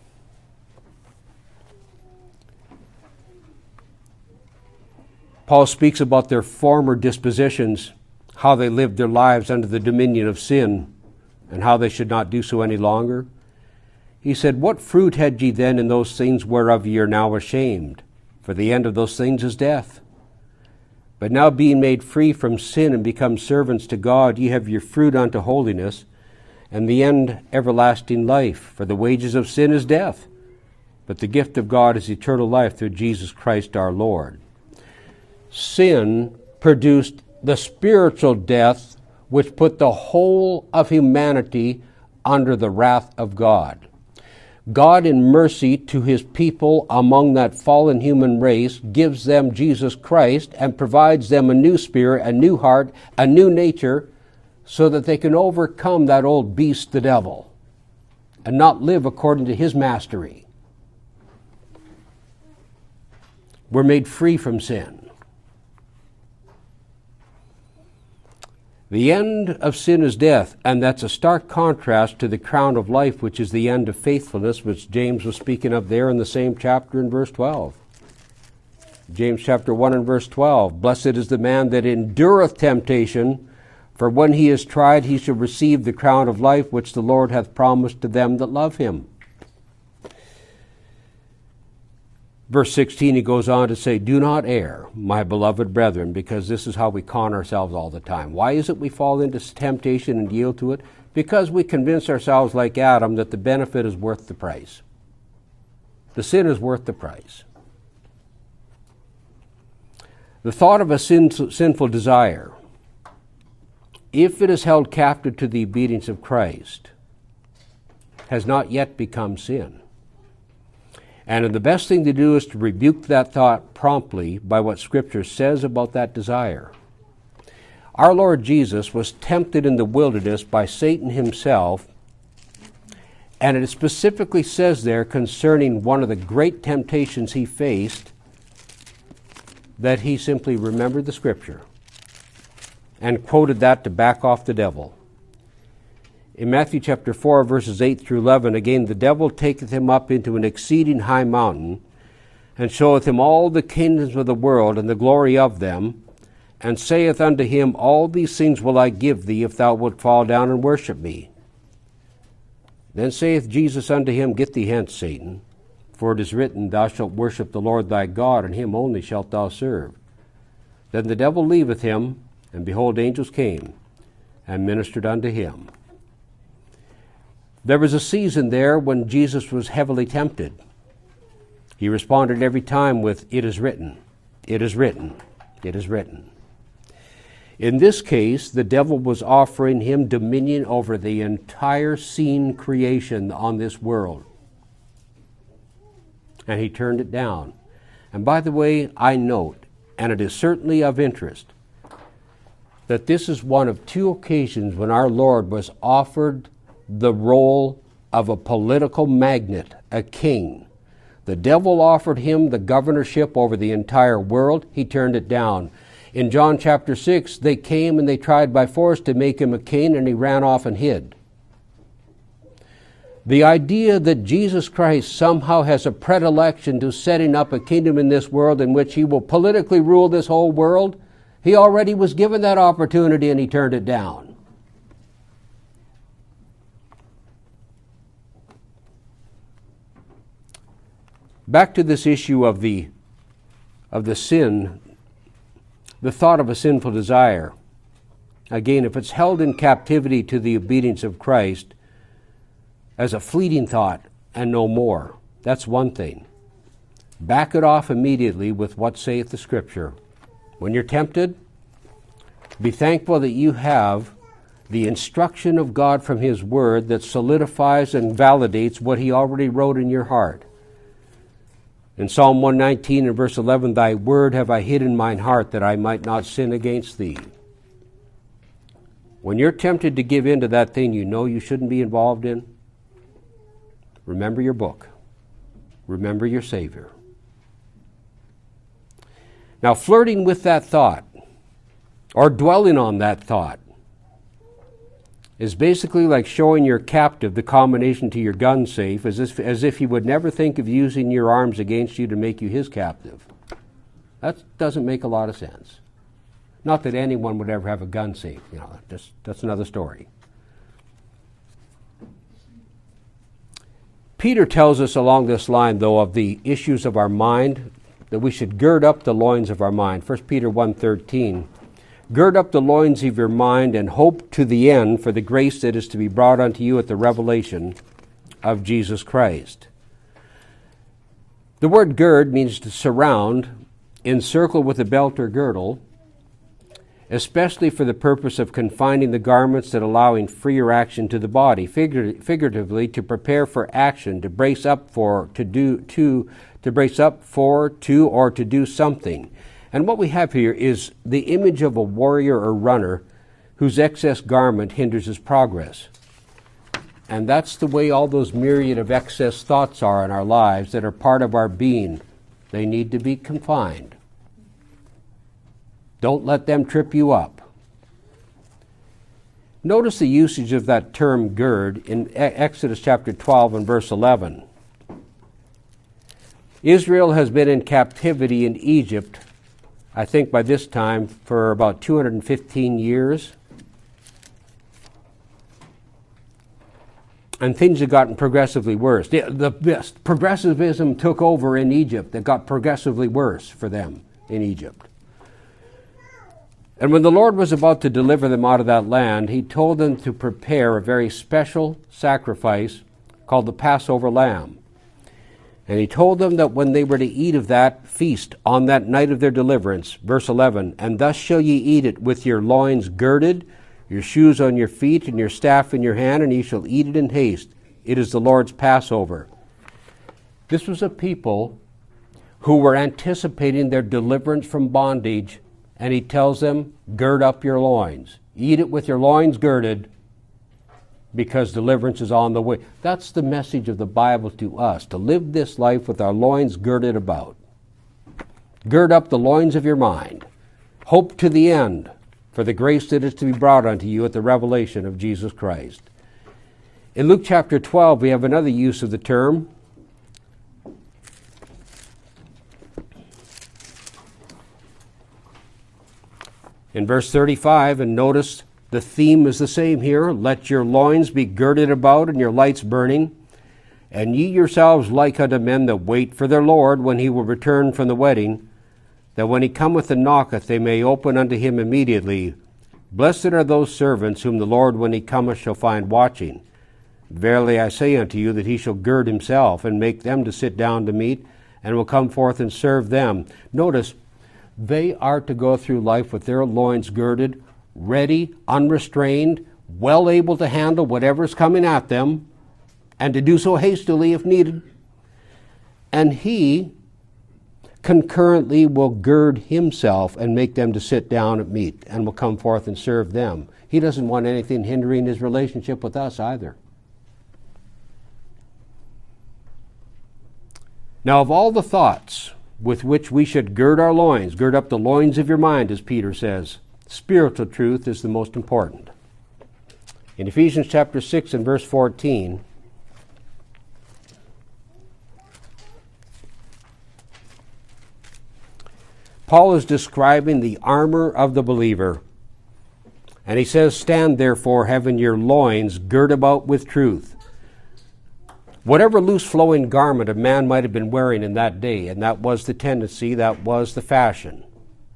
Paul speaks about their former dispositions, how they lived their lives under the dominion of sin, and how they should not do so any longer. He said, what fruit had ye then in those things whereof ye are now ashamed? For the end of those things is death. But now being made free from sin and become servants to God, ye have your fruit unto holiness, and the end everlasting life. For the wages of sin is death, but the gift of God is eternal life through Jesus Christ our Lord. Sin produced the spiritual death which put the whole of humanity under the wrath of God. God, in mercy to His people among that fallen human race, gives them Jesus Christ and provides them a new spirit, a new heart, a new nature, so that they can overcome that old beast, the devil, and not live according to his mastery. We're made free from sin. The end of sin is death, and that's a stark contrast to the crown of life, which is the end of faithfulness, which James was speaking of there in the same chapter in verse 12. James chapter 1 and verse 12, blessed is the man that endureth temptation, for when he is tried, he shall receive the crown of life, which the Lord hath promised to them that love Him. Verse 16, he goes on to say, "Do not err, my beloved brethren," because this is how we con ourselves all the time. Why is it we fall into temptation and yield to it? Because we convince ourselves, like Adam, that the benefit is worth the price. The sin is worth the price. The thought of a sinful desire, if it is held captive to the obedience of Christ, has not yet become sin. And the best thing to do is to rebuke that thought promptly by what Scripture says about that desire. Our Lord Jesus was tempted in the wilderness by Satan himself, and it specifically says there concerning one of the great temptations he faced that he simply remembered the Scripture and quoted that to back off the devil. In Matthew chapter 4, verses 8 through 11, again, "The devil taketh him up into an exceeding high mountain, and showeth him all the kingdoms of the world and the glory of them, and saith unto him, All these things will I give thee, if thou wilt fall down and worship me. Then saith Jesus unto him, Get thee hence, Satan, for it is written, Thou shalt worship the Lord thy God, and him only shalt thou serve. Then the devil leaveth him, and behold, angels came and ministered unto him." There was a season there when Jesus was heavily tempted. He responded every time with, "It is written, it is written, it is written." In this case, the devil was offering him dominion over the entire seen creation on this world. And he turned it down. And by the way, I note, and it is certainly of interest, that this is one of two occasions when our Lord was offered the role of a political magnate, a king. The devil offered him the governorship over the entire world. He turned it down. In John chapter 6, they came and they tried by force to make him a king, and he ran off and hid. The idea that Jesus Christ somehow has a predilection to setting up a kingdom in this world in which he will politically rule this whole world, he already was given that opportunity and he turned it down. Back to this issue of the sin, the thought of a sinful desire. Again, if it's held in captivity to the obedience of Christ as a fleeting thought and no more, that's one thing. Back it off immediately with what saith the Scripture. When you're tempted, be thankful that you have the instruction of God from His Word that solidifies and validates what He already wrote in your heart. In Psalm 119 and verse 11, Thy word have I hid in mine heart that I might not sin against Thee. When you're tempted to give in to that thing you know you shouldn't be involved in, remember your book. Remember your Savior. Now, flirting with that thought, or dwelling on that thought, is basically like showing your captive the combination to your gun safe as if he would never think of using your arms against you to make you his captive. That doesn't make a lot of sense. Not that anyone would ever have a gun safe, that's another story. Peter tells us along this line, though, of the issues of our mind, that we should gird up the loins of our mind. 1 Peter 1:13. Gird up the loins of your mind and hope to the end for the grace that is to be brought unto you at the revelation of Jesus Christ. The word gird means to surround, encircle with a belt or girdle, especially for the purpose of confining the garments and allowing freer action to the body, figuratively to prepare for action, to brace up for, to do something. And what we have here is the image of a warrior or runner whose excess garment hinders his progress. And that's the way all those myriad of excess thoughts are in our lives that are part of our being. They need to be confined. Don't let them trip you up. Notice the usage of that term gird in Exodus chapter 12 and verse 11. Israel has been in captivity in Egypt, I think by this time, for about 215 years. And things had gotten progressively worse. The progressivism took over in Egypt. It got progressively worse for them in Egypt. And when the Lord was about to deliver them out of that land, he told them to prepare a very special sacrifice called the Passover lamb. And he told them that when they were to eat of that feast on that night of their deliverance, verse 11, and thus shall ye eat it with your loins girded, your shoes on your feet, and your staff in your hand, and ye shall eat it in haste. It is the Lord's Passover. This was a people who were anticipating their deliverance from bondage, and he tells them, gird up your loins. Eat it with your loins girded, because deliverance is on the way. That's the message of the Bible to us, to live this life with our loins girded about. Gird up the loins of your mind. Hope to the end for the grace that is to be brought unto you at the revelation of Jesus Christ. In Luke chapter 12, we have another use of the term. In verse 35, and notice the theme is the same here. Let your loins be girded about and your lights burning, and ye yourselves like unto men that wait for their Lord when he will return from the wedding, that when he cometh and knocketh, they may open unto him immediately. Blessed are those servants whom the Lord when he cometh shall find watching. Verily I say unto you that he shall gird himself and make them to sit down to meat, and will come forth and serve them. Notice, they are to go through life with their loins girded, ready, unrestrained, well able to handle whatever is coming at them, and to do so hastily if needed. And he concurrently will gird himself and make them to sit down at meat, and will come forth and serve them. He doesn't want anything hindering his relationship with us either. Now, of all the thoughts with which we should gird our loins, gird up the loins of your mind, as Peter says, spiritual truth is the most important. In Ephesians chapter 6 and verse 14, Paul is describing the armor of the believer. And he says, stand therefore, having your loins girt about with truth. Whatever loose flowing garment a man might have been wearing in that day, and that was the tendency, that was the fashion.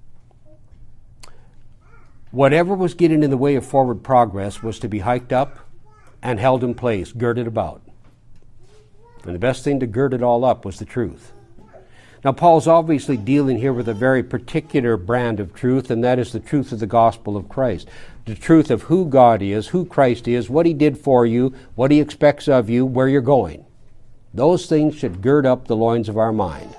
Whatever was getting in the way of forward progress was to be hiked up and held in place, girded about. And the best thing to gird it all up was the truth. Now, Paul's obviously dealing here with a very particular brand of truth, and that is the truth of the gospel of Christ. The truth of who God is, who Christ is, what he did for you, what he expects of you, where you're going. Those things should gird up the loins of our mind.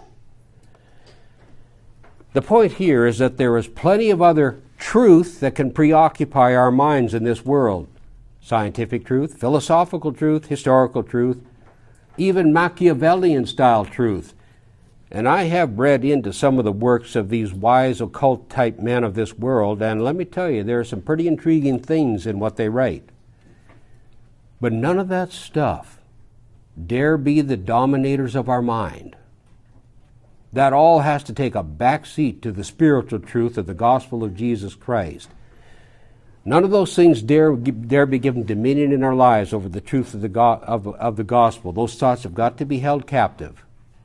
The point here is that there is plenty of other truth that can preoccupy our minds in this world. Scientific truth, philosophical truth, historical truth, even Machiavellian-style truth. And I have read into some of the works of these wise occult-type men of this world, and let me tell you, there are some pretty intriguing things in what they write. But none of that stuff dare be the dominators of our mind. That all has to take a back seat to the spiritual truth of the gospel of Jesus Christ. None of those things dare be given dominion in our lives over the truth of the gospel. Those thoughts have got to be held captive.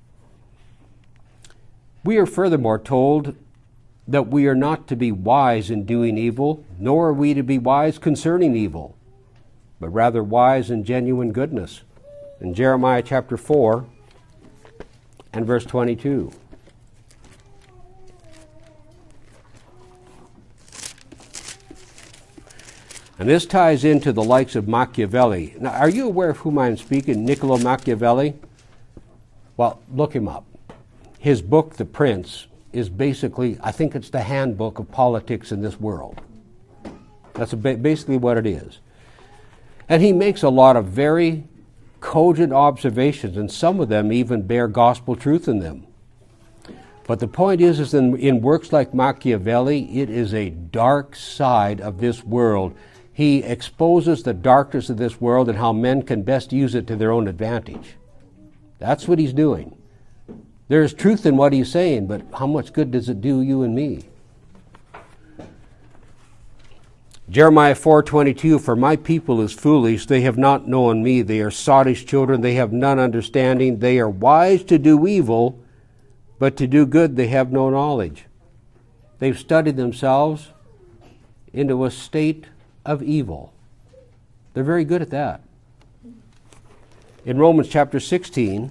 We are furthermore told that we are not to be wise in doing evil, nor are we to be wise concerning evil, but rather wise in genuine goodness. In Jeremiah chapter 4 and verse 22. And this ties into the likes of Machiavelli. Now, are you aware of whom I'm speaking? Niccolo Machiavelli? Well, look him up. His book, The Prince, is basically, I think it's the handbook of politics in this world. That's basically what it is. And he makes a lot of very cogent observations, and some of them even bear gospel truth in them. But the point is in works like Machiavelli, it is a dark side of this world. He exposes the darkness of this world and how men can best use it to their own advantage. That's what he's doing. There's truth in what he's saying, but how much good does it do you and me? Jeremiah 4:22, for my people is foolish, they have not known me, they are sottish children, they have none understanding, they are wise to do evil, but to do good they have no knowledge. They've studied themselves into a state of evil. They're very good at that. In Romans chapter 16,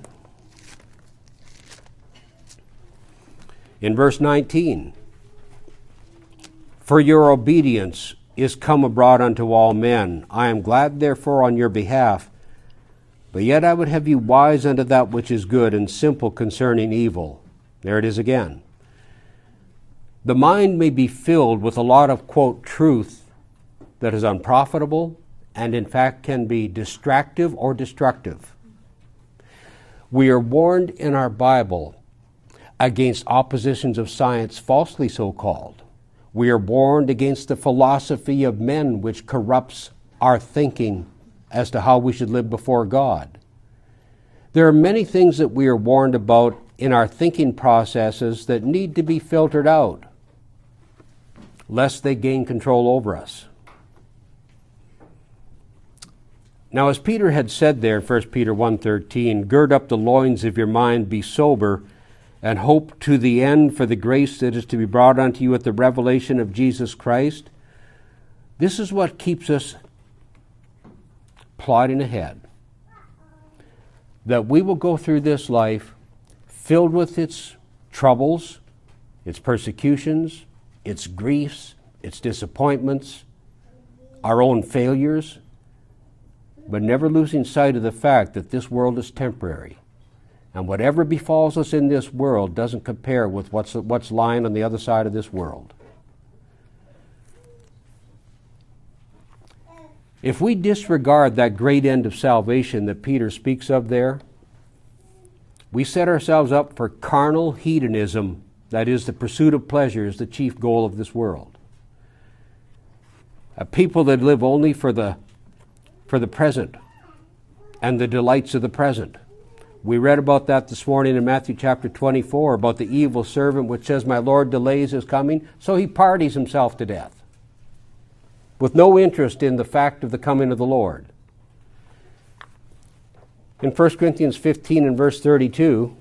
in verse 19, for your obedience is come abroad unto all men. I am glad therefore on your behalf, but yet I would have you wise unto that which is good and simple concerning evil. There it is again. The mind may be filled with a lot of, quote, truth that is unprofitable and in fact can be distractive or destructive. We are warned in our Bible against oppositions of science, falsely so called. We are warned against the philosophy of men which corrupts our thinking as to how we should live before God. There are many things that we are warned about in our thinking processes that need to be filtered out, lest they gain control over us. Now, as Peter had said there in 1 Peter 1:13, gird up the loins of your mind, be sober, and hope to the end for the grace that is to be brought unto you at the revelation of Jesus Christ. This is what keeps us plodding ahead. That we will go through this life filled with its troubles, its persecutions, its griefs, its disappointments, our own failures, but never losing sight of the fact that this world is temporary. And whatever befalls us in this world doesn't compare with what's lying on the other side of this world. If we disregard that great end of salvation that Peter speaks of there, we set ourselves up for carnal hedonism, that is, the pursuit of pleasure is the chief goal of this world. A people that live only for the present and the delights of the present. We read about that this morning in Matthew chapter 24, about the evil servant which says, my Lord delays his coming, so he parties himself to death, with no interest in the fact of the coming of the Lord. In 1 Corinthians 15 and verse 32,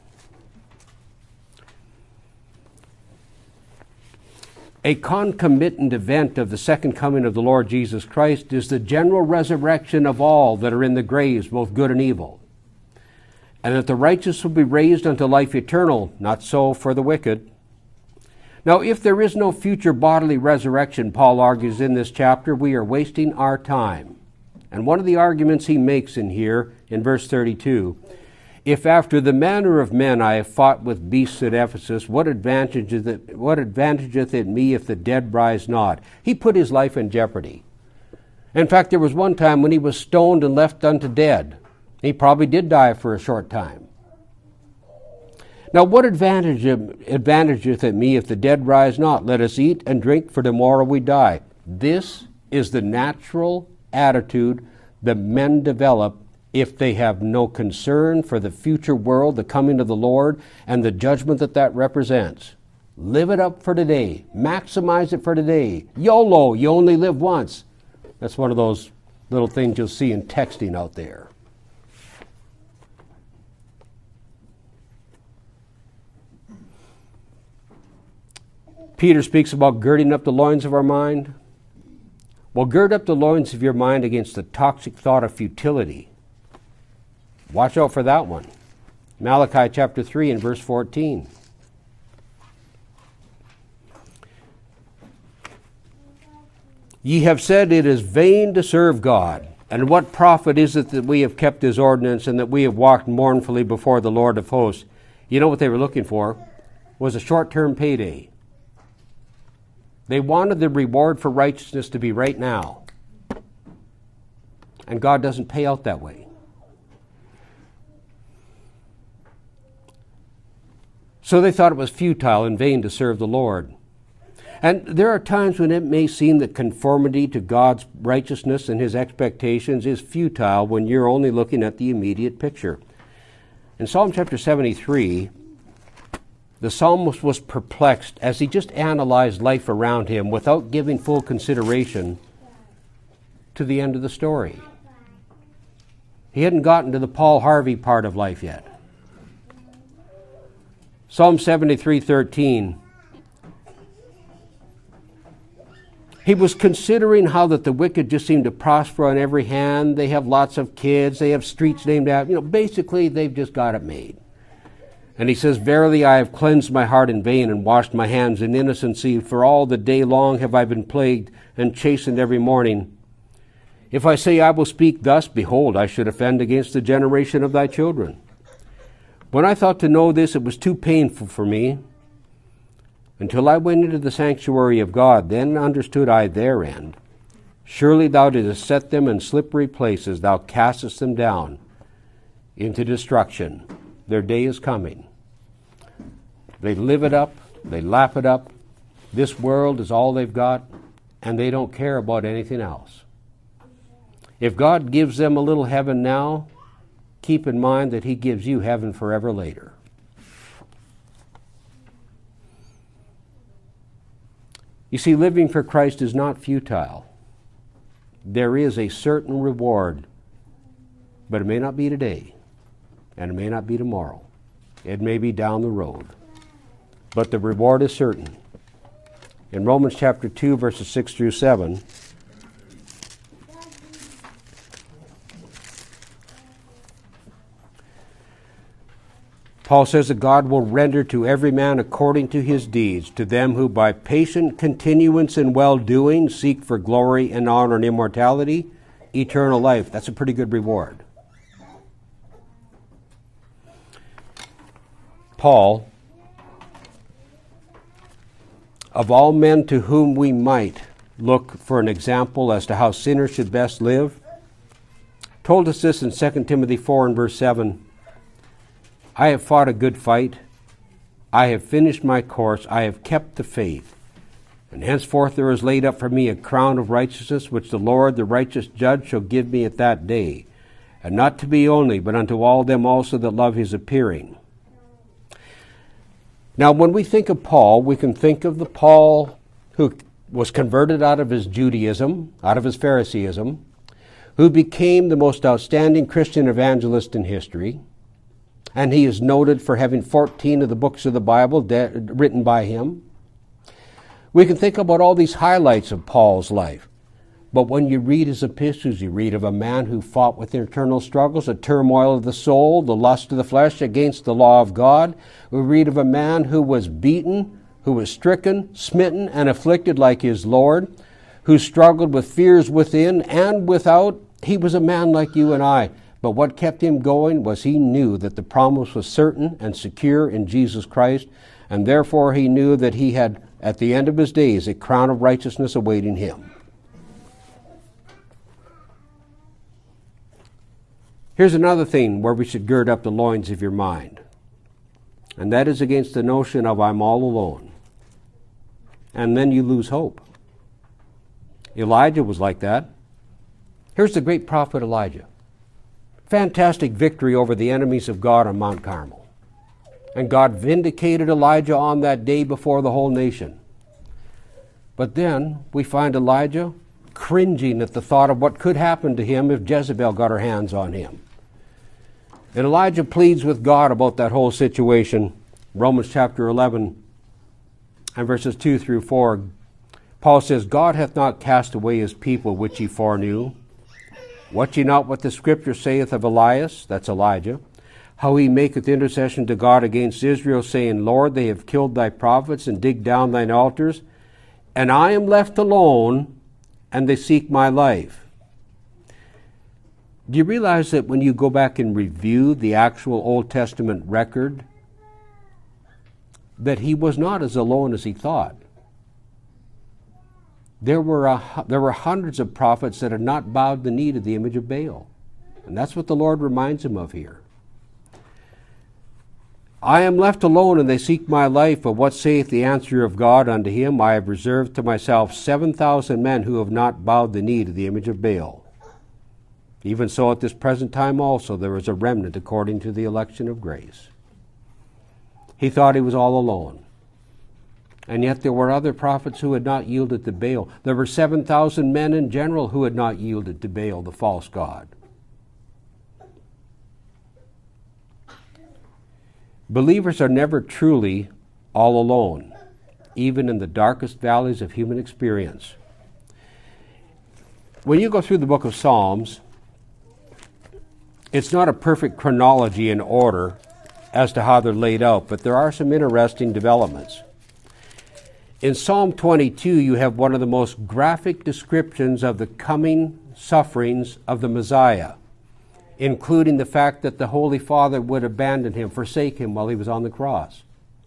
a concomitant event of the second coming of the Lord Jesus Christ is the general resurrection of all that are in the graves, both good and evil. And that the righteous will be raised unto life eternal, not so for the wicked. Now, if there is no future bodily resurrection, Paul argues in this chapter, we are wasting our time. And one of the arguments he makes in here, in verse 32, if after the manner of men I have fought with beasts at Ephesus, what advantageth it me if the dead rise not? He put his life in jeopardy. In fact, there was one time when he was stoned and left unto dead. He probably did die for a short time. Now, what advantageth it me if the dead rise not? Let us eat and drink, for tomorrow we die. This is the natural attitude that men develop if they have no concern for the future world, the coming of the Lord, and the judgment that represents. Live it up for today. Maximize it for today. YOLO, you only live once. That's one of those little things you'll see in texting out there. Peter speaks about girding up the loins of our mind. Well, gird up the loins of your mind against the toxic thought of futility. Watch out for that one. Malachi chapter 3 and verse 14. Ye have said it is vain to serve God. And what profit is it that we have kept his ordinance and that we have walked mournfully before the Lord of hosts? You know what they were looking for? Was a short-term payday. They wanted the reward for righteousness to be right now. And God doesn't pay out that way. So they thought it was futile and vain to serve the Lord. And there are times when it may seem that conformity to God's righteousness and his expectations is futile when you're only looking at the immediate picture. In Psalm chapter 73, The psalmist was perplexed as he just analyzed life around him without giving full consideration to the end of the story. He hadn't gotten to the Paul Harvey part of life yet. Psalm 73:13. He was considering how that the wicked just seem to prosper on every hand. They have lots of kids. They have streets named after, basically they've just got it made. And he says, "Verily I have cleansed my heart in vain and washed my hands in innocency. For all the day long have I been plagued and chastened every morning. If I say I will speak thus, behold, I should offend against the generation of thy children. When I thought to know this, it was too painful for me. Until I went into the sanctuary of God, then understood I their end. Surely thou didst set them in slippery places. Thou castest them down into destruction. Their day is coming." They live it up. They lap it up. This world is all they've got, and they don't care about anything else. If God gives them a little heaven now, keep in mind that he gives you heaven forever later. You see, living for Christ is not futile. There is a certain reward, but it may not be today, and it may not be tomorrow. It may be down the road, but the reward is certain. In Romans chapter 2, verses 6 through 7, Paul says that God will render to every man according to his deeds, to them who by patient continuance in well-doing seek for glory and honor and immortality, eternal life. That's a pretty good reward. Paul, of all men to whom we might look for an example as to how sinners should best live, told us this in 2 Timothy 4 and verse 7. "I have fought a good fight. I have finished my course. I have kept the faith. And henceforth there is laid up for me a crown of righteousness, which the Lord, the righteous judge, shall give me at that day. And not to me only, but unto all them also that love his appearing." Now, when we think of Paul, we can think of the Paul who was converted out of his Judaism, out of his Phariseeism, who became the most outstanding Christian evangelist in history. And he is noted for having 14 of the books of the Bible written by him. We can think about all these highlights of Paul's life. But when you read his epistles, you read of a man who fought with internal struggles, the turmoil of the soul, the lust of the flesh against the law of God. We read of a man who was beaten, who was stricken, smitten, and afflicted like his Lord, who struggled with fears within and without. He was a man like you and I. But what kept him going was he knew that the promise was certain and secure in Jesus Christ, and therefore he knew that he had, at the end of his days, a crown of righteousness awaiting him. Here's another thing where we should gird up the loins of your mind, and that is against the notion of "I'm all alone." And then you lose hope. Elijah was like that. Here's the great prophet Elijah. Fantastic victory over the enemies of God on Mount Carmel. And God vindicated Elijah on that day before the whole nation. But then we find Elijah cringing at the thought of what could happen to him if Jezebel got her hands on him. And Elijah pleads with God about that whole situation. Romans chapter 11 and verses 2 through 4. Paul says, "God hath not cast away his people which ye foreknew. Wot ye not what the Scripture saith of Elias," that's Elijah, "how he maketh intercession to God against Israel, saying, Lord, they have killed thy prophets and digged down thine altars, and I am left alone, and they seek my life." Do you realize that when you go back and review the actual Old Testament record, that he was not as alone as he thought? There were hundreds of prophets that had not bowed the knee to the image of Baal. And that's what the Lord reminds him of here. "I am left alone, and they seek my life. But what saith the answer of God unto him? I have reserved to myself 7,000 men who have not bowed the knee to the image of Baal. Even so at this present time also there is a remnant according to the election of grace." He thought he was all alone. And yet there were other prophets who had not yielded to Baal. There were 7,000 men in general who had not yielded to Baal, the false god. Believers are never truly all alone, even in the darkest valleys of human experience. When you go through the book of Psalms, it's not a perfect chronology in order as to how they're laid out, but there are some interesting developments. In Psalm 22, you have one of the most graphic descriptions of the coming sufferings of the Messiah, including the fact that the Holy Father would abandon him, forsake him while he was on the cross.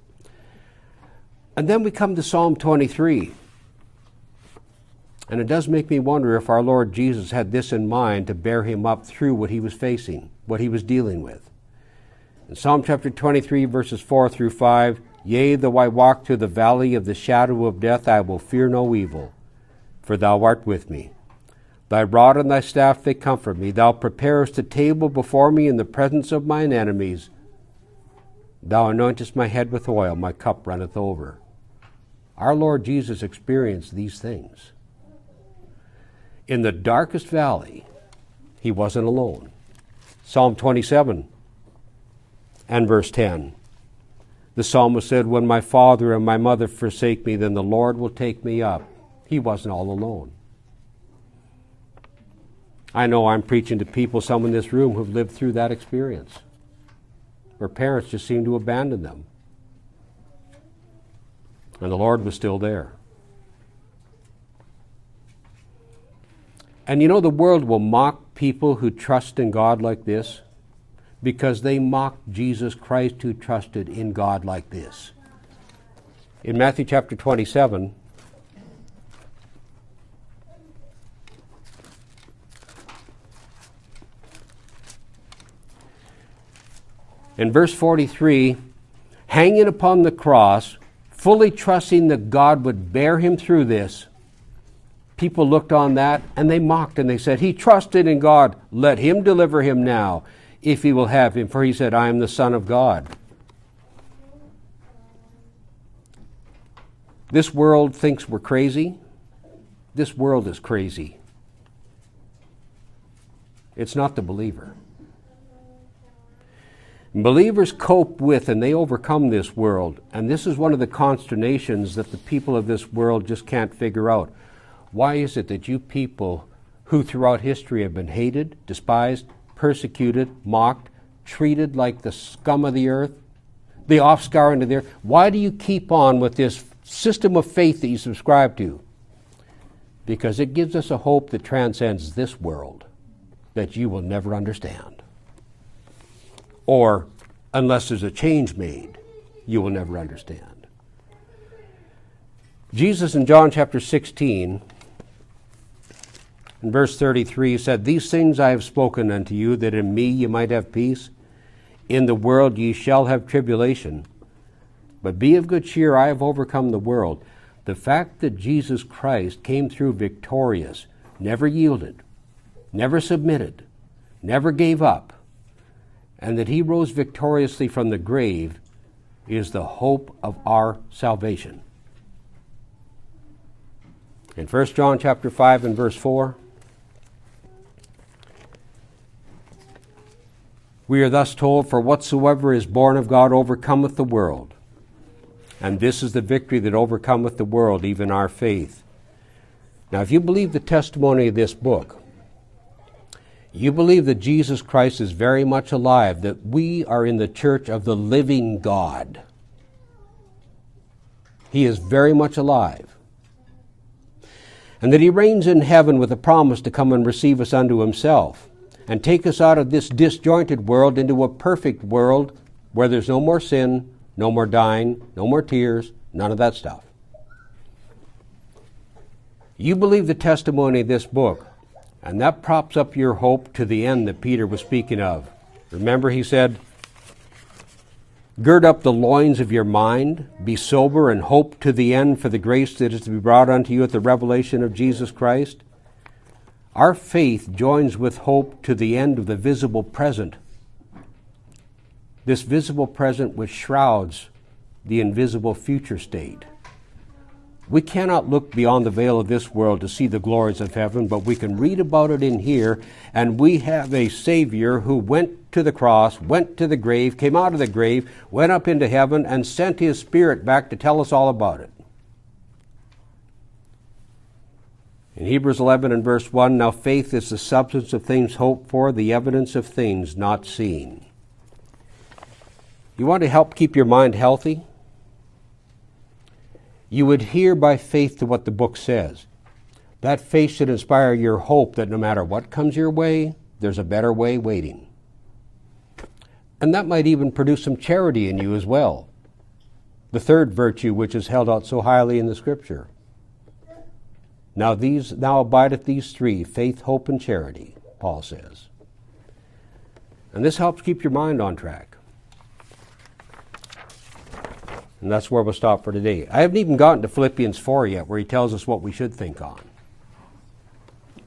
And then we come to Psalm 23. And it does make me wonder if our Lord Jesus had this in mind to bear him up through what he was facing, what he was dealing with. In Psalm chapter 23, verses 4 through 5, "Yea, though I walk through the valley of the shadow of death, I will fear no evil, for thou art with me. Thy rod and thy staff, they comfort me. Thou preparest a table before me in the presence of mine enemies. Thou anointest my head with oil, my cup runneth over." Our Lord Jesus experienced these things. In the darkest valley, he wasn't alone. Psalm 27 and verse 10. The psalmist said, "When my father and my mother forsake me, then the Lord will take me up." He wasn't all alone. I know I'm preaching to people, some in this room, who've lived through that experience, where parents just seemed to abandon them. And the Lord was still there. And you know, the world will mock people who trust in God like this, because they mocked Jesus Christ who trusted in God like this. In Matthew chapter 27, in verse 43, hanging upon the cross, fully trusting that God would bear him through this, people looked on that and they mocked and they said, "He trusted in God, let him deliver him now, if he will have him, for he said, I am the Son of God." This world thinks we're crazy. This world is crazy. It's not the believer. Believers cope with and they overcome this world. And this is one of the consternations that the people of this world just can't figure out. Why is it that you people who throughout history have been hated, despised, persecuted, mocked, treated like the scum of the earth, the offscouring of the earth, why do you keep on with this system of faith that you subscribe to? Because it gives us a hope that transcends this world that you will never understand. Or, unless there's a change made, you will never understand. Jesus in John chapter 16, in verse 33, said, "These things I have spoken unto you, that in me you might have peace. In the world ye shall have tribulation. But be of good cheer, I have overcome the world." The fact that Jesus Christ came through victorious, never yielded, never submitted, never gave up, and that he rose victoriously from the grave is the hope of our salvation. In 1 John chapter 5 and verse 4, we are thus told, "For whatsoever is born of God overcometh the world. And this is the victory that overcometh the world, even our faith." Now, if you believe the testimony of this book, you believe that Jesus Christ is very much alive, that we are in the church of the living God. He is very much alive. And that he reigns in heaven with a promise to come and receive us unto himself and take us out of this disjointed world into a perfect world where there's no more sin, no more dying, no more tears, none of that stuff. You believe the testimony of this book, and that props up your hope to the end that Peter was speaking of. Remember, he said, "Gird up the loins of your mind, be sober, and hope to the end for the grace that is to be brought unto you at the revelation of Jesus Christ." Our faith joins with hope to the end of the visible present. This visible present which shrouds the invisible future state. We cannot look beyond the veil of this world to see the glories of heaven, but we can read about it in here, and we have a Savior who went to the cross, went to the grave, came out of the grave, went up into heaven, and sent His Spirit back to tell us all about it. In Hebrews 11 and verse 1, now faith is the substance of things hoped for, the evidence of things not seen. You want to help keep your mind healthy? You adhere by faith to what the book says. That faith should inspire your hope that no matter what comes your way, there's a better way waiting. And that might even produce some charity in you as well. The third virtue which is held out so highly in the Scripture. Now abideth these three, faith, hope, and charity, Paul says. And this helps keep your mind on track. And that's where we'll stop for today. I haven't even gotten to Philippians 4 yet, where he tells us what we should think on.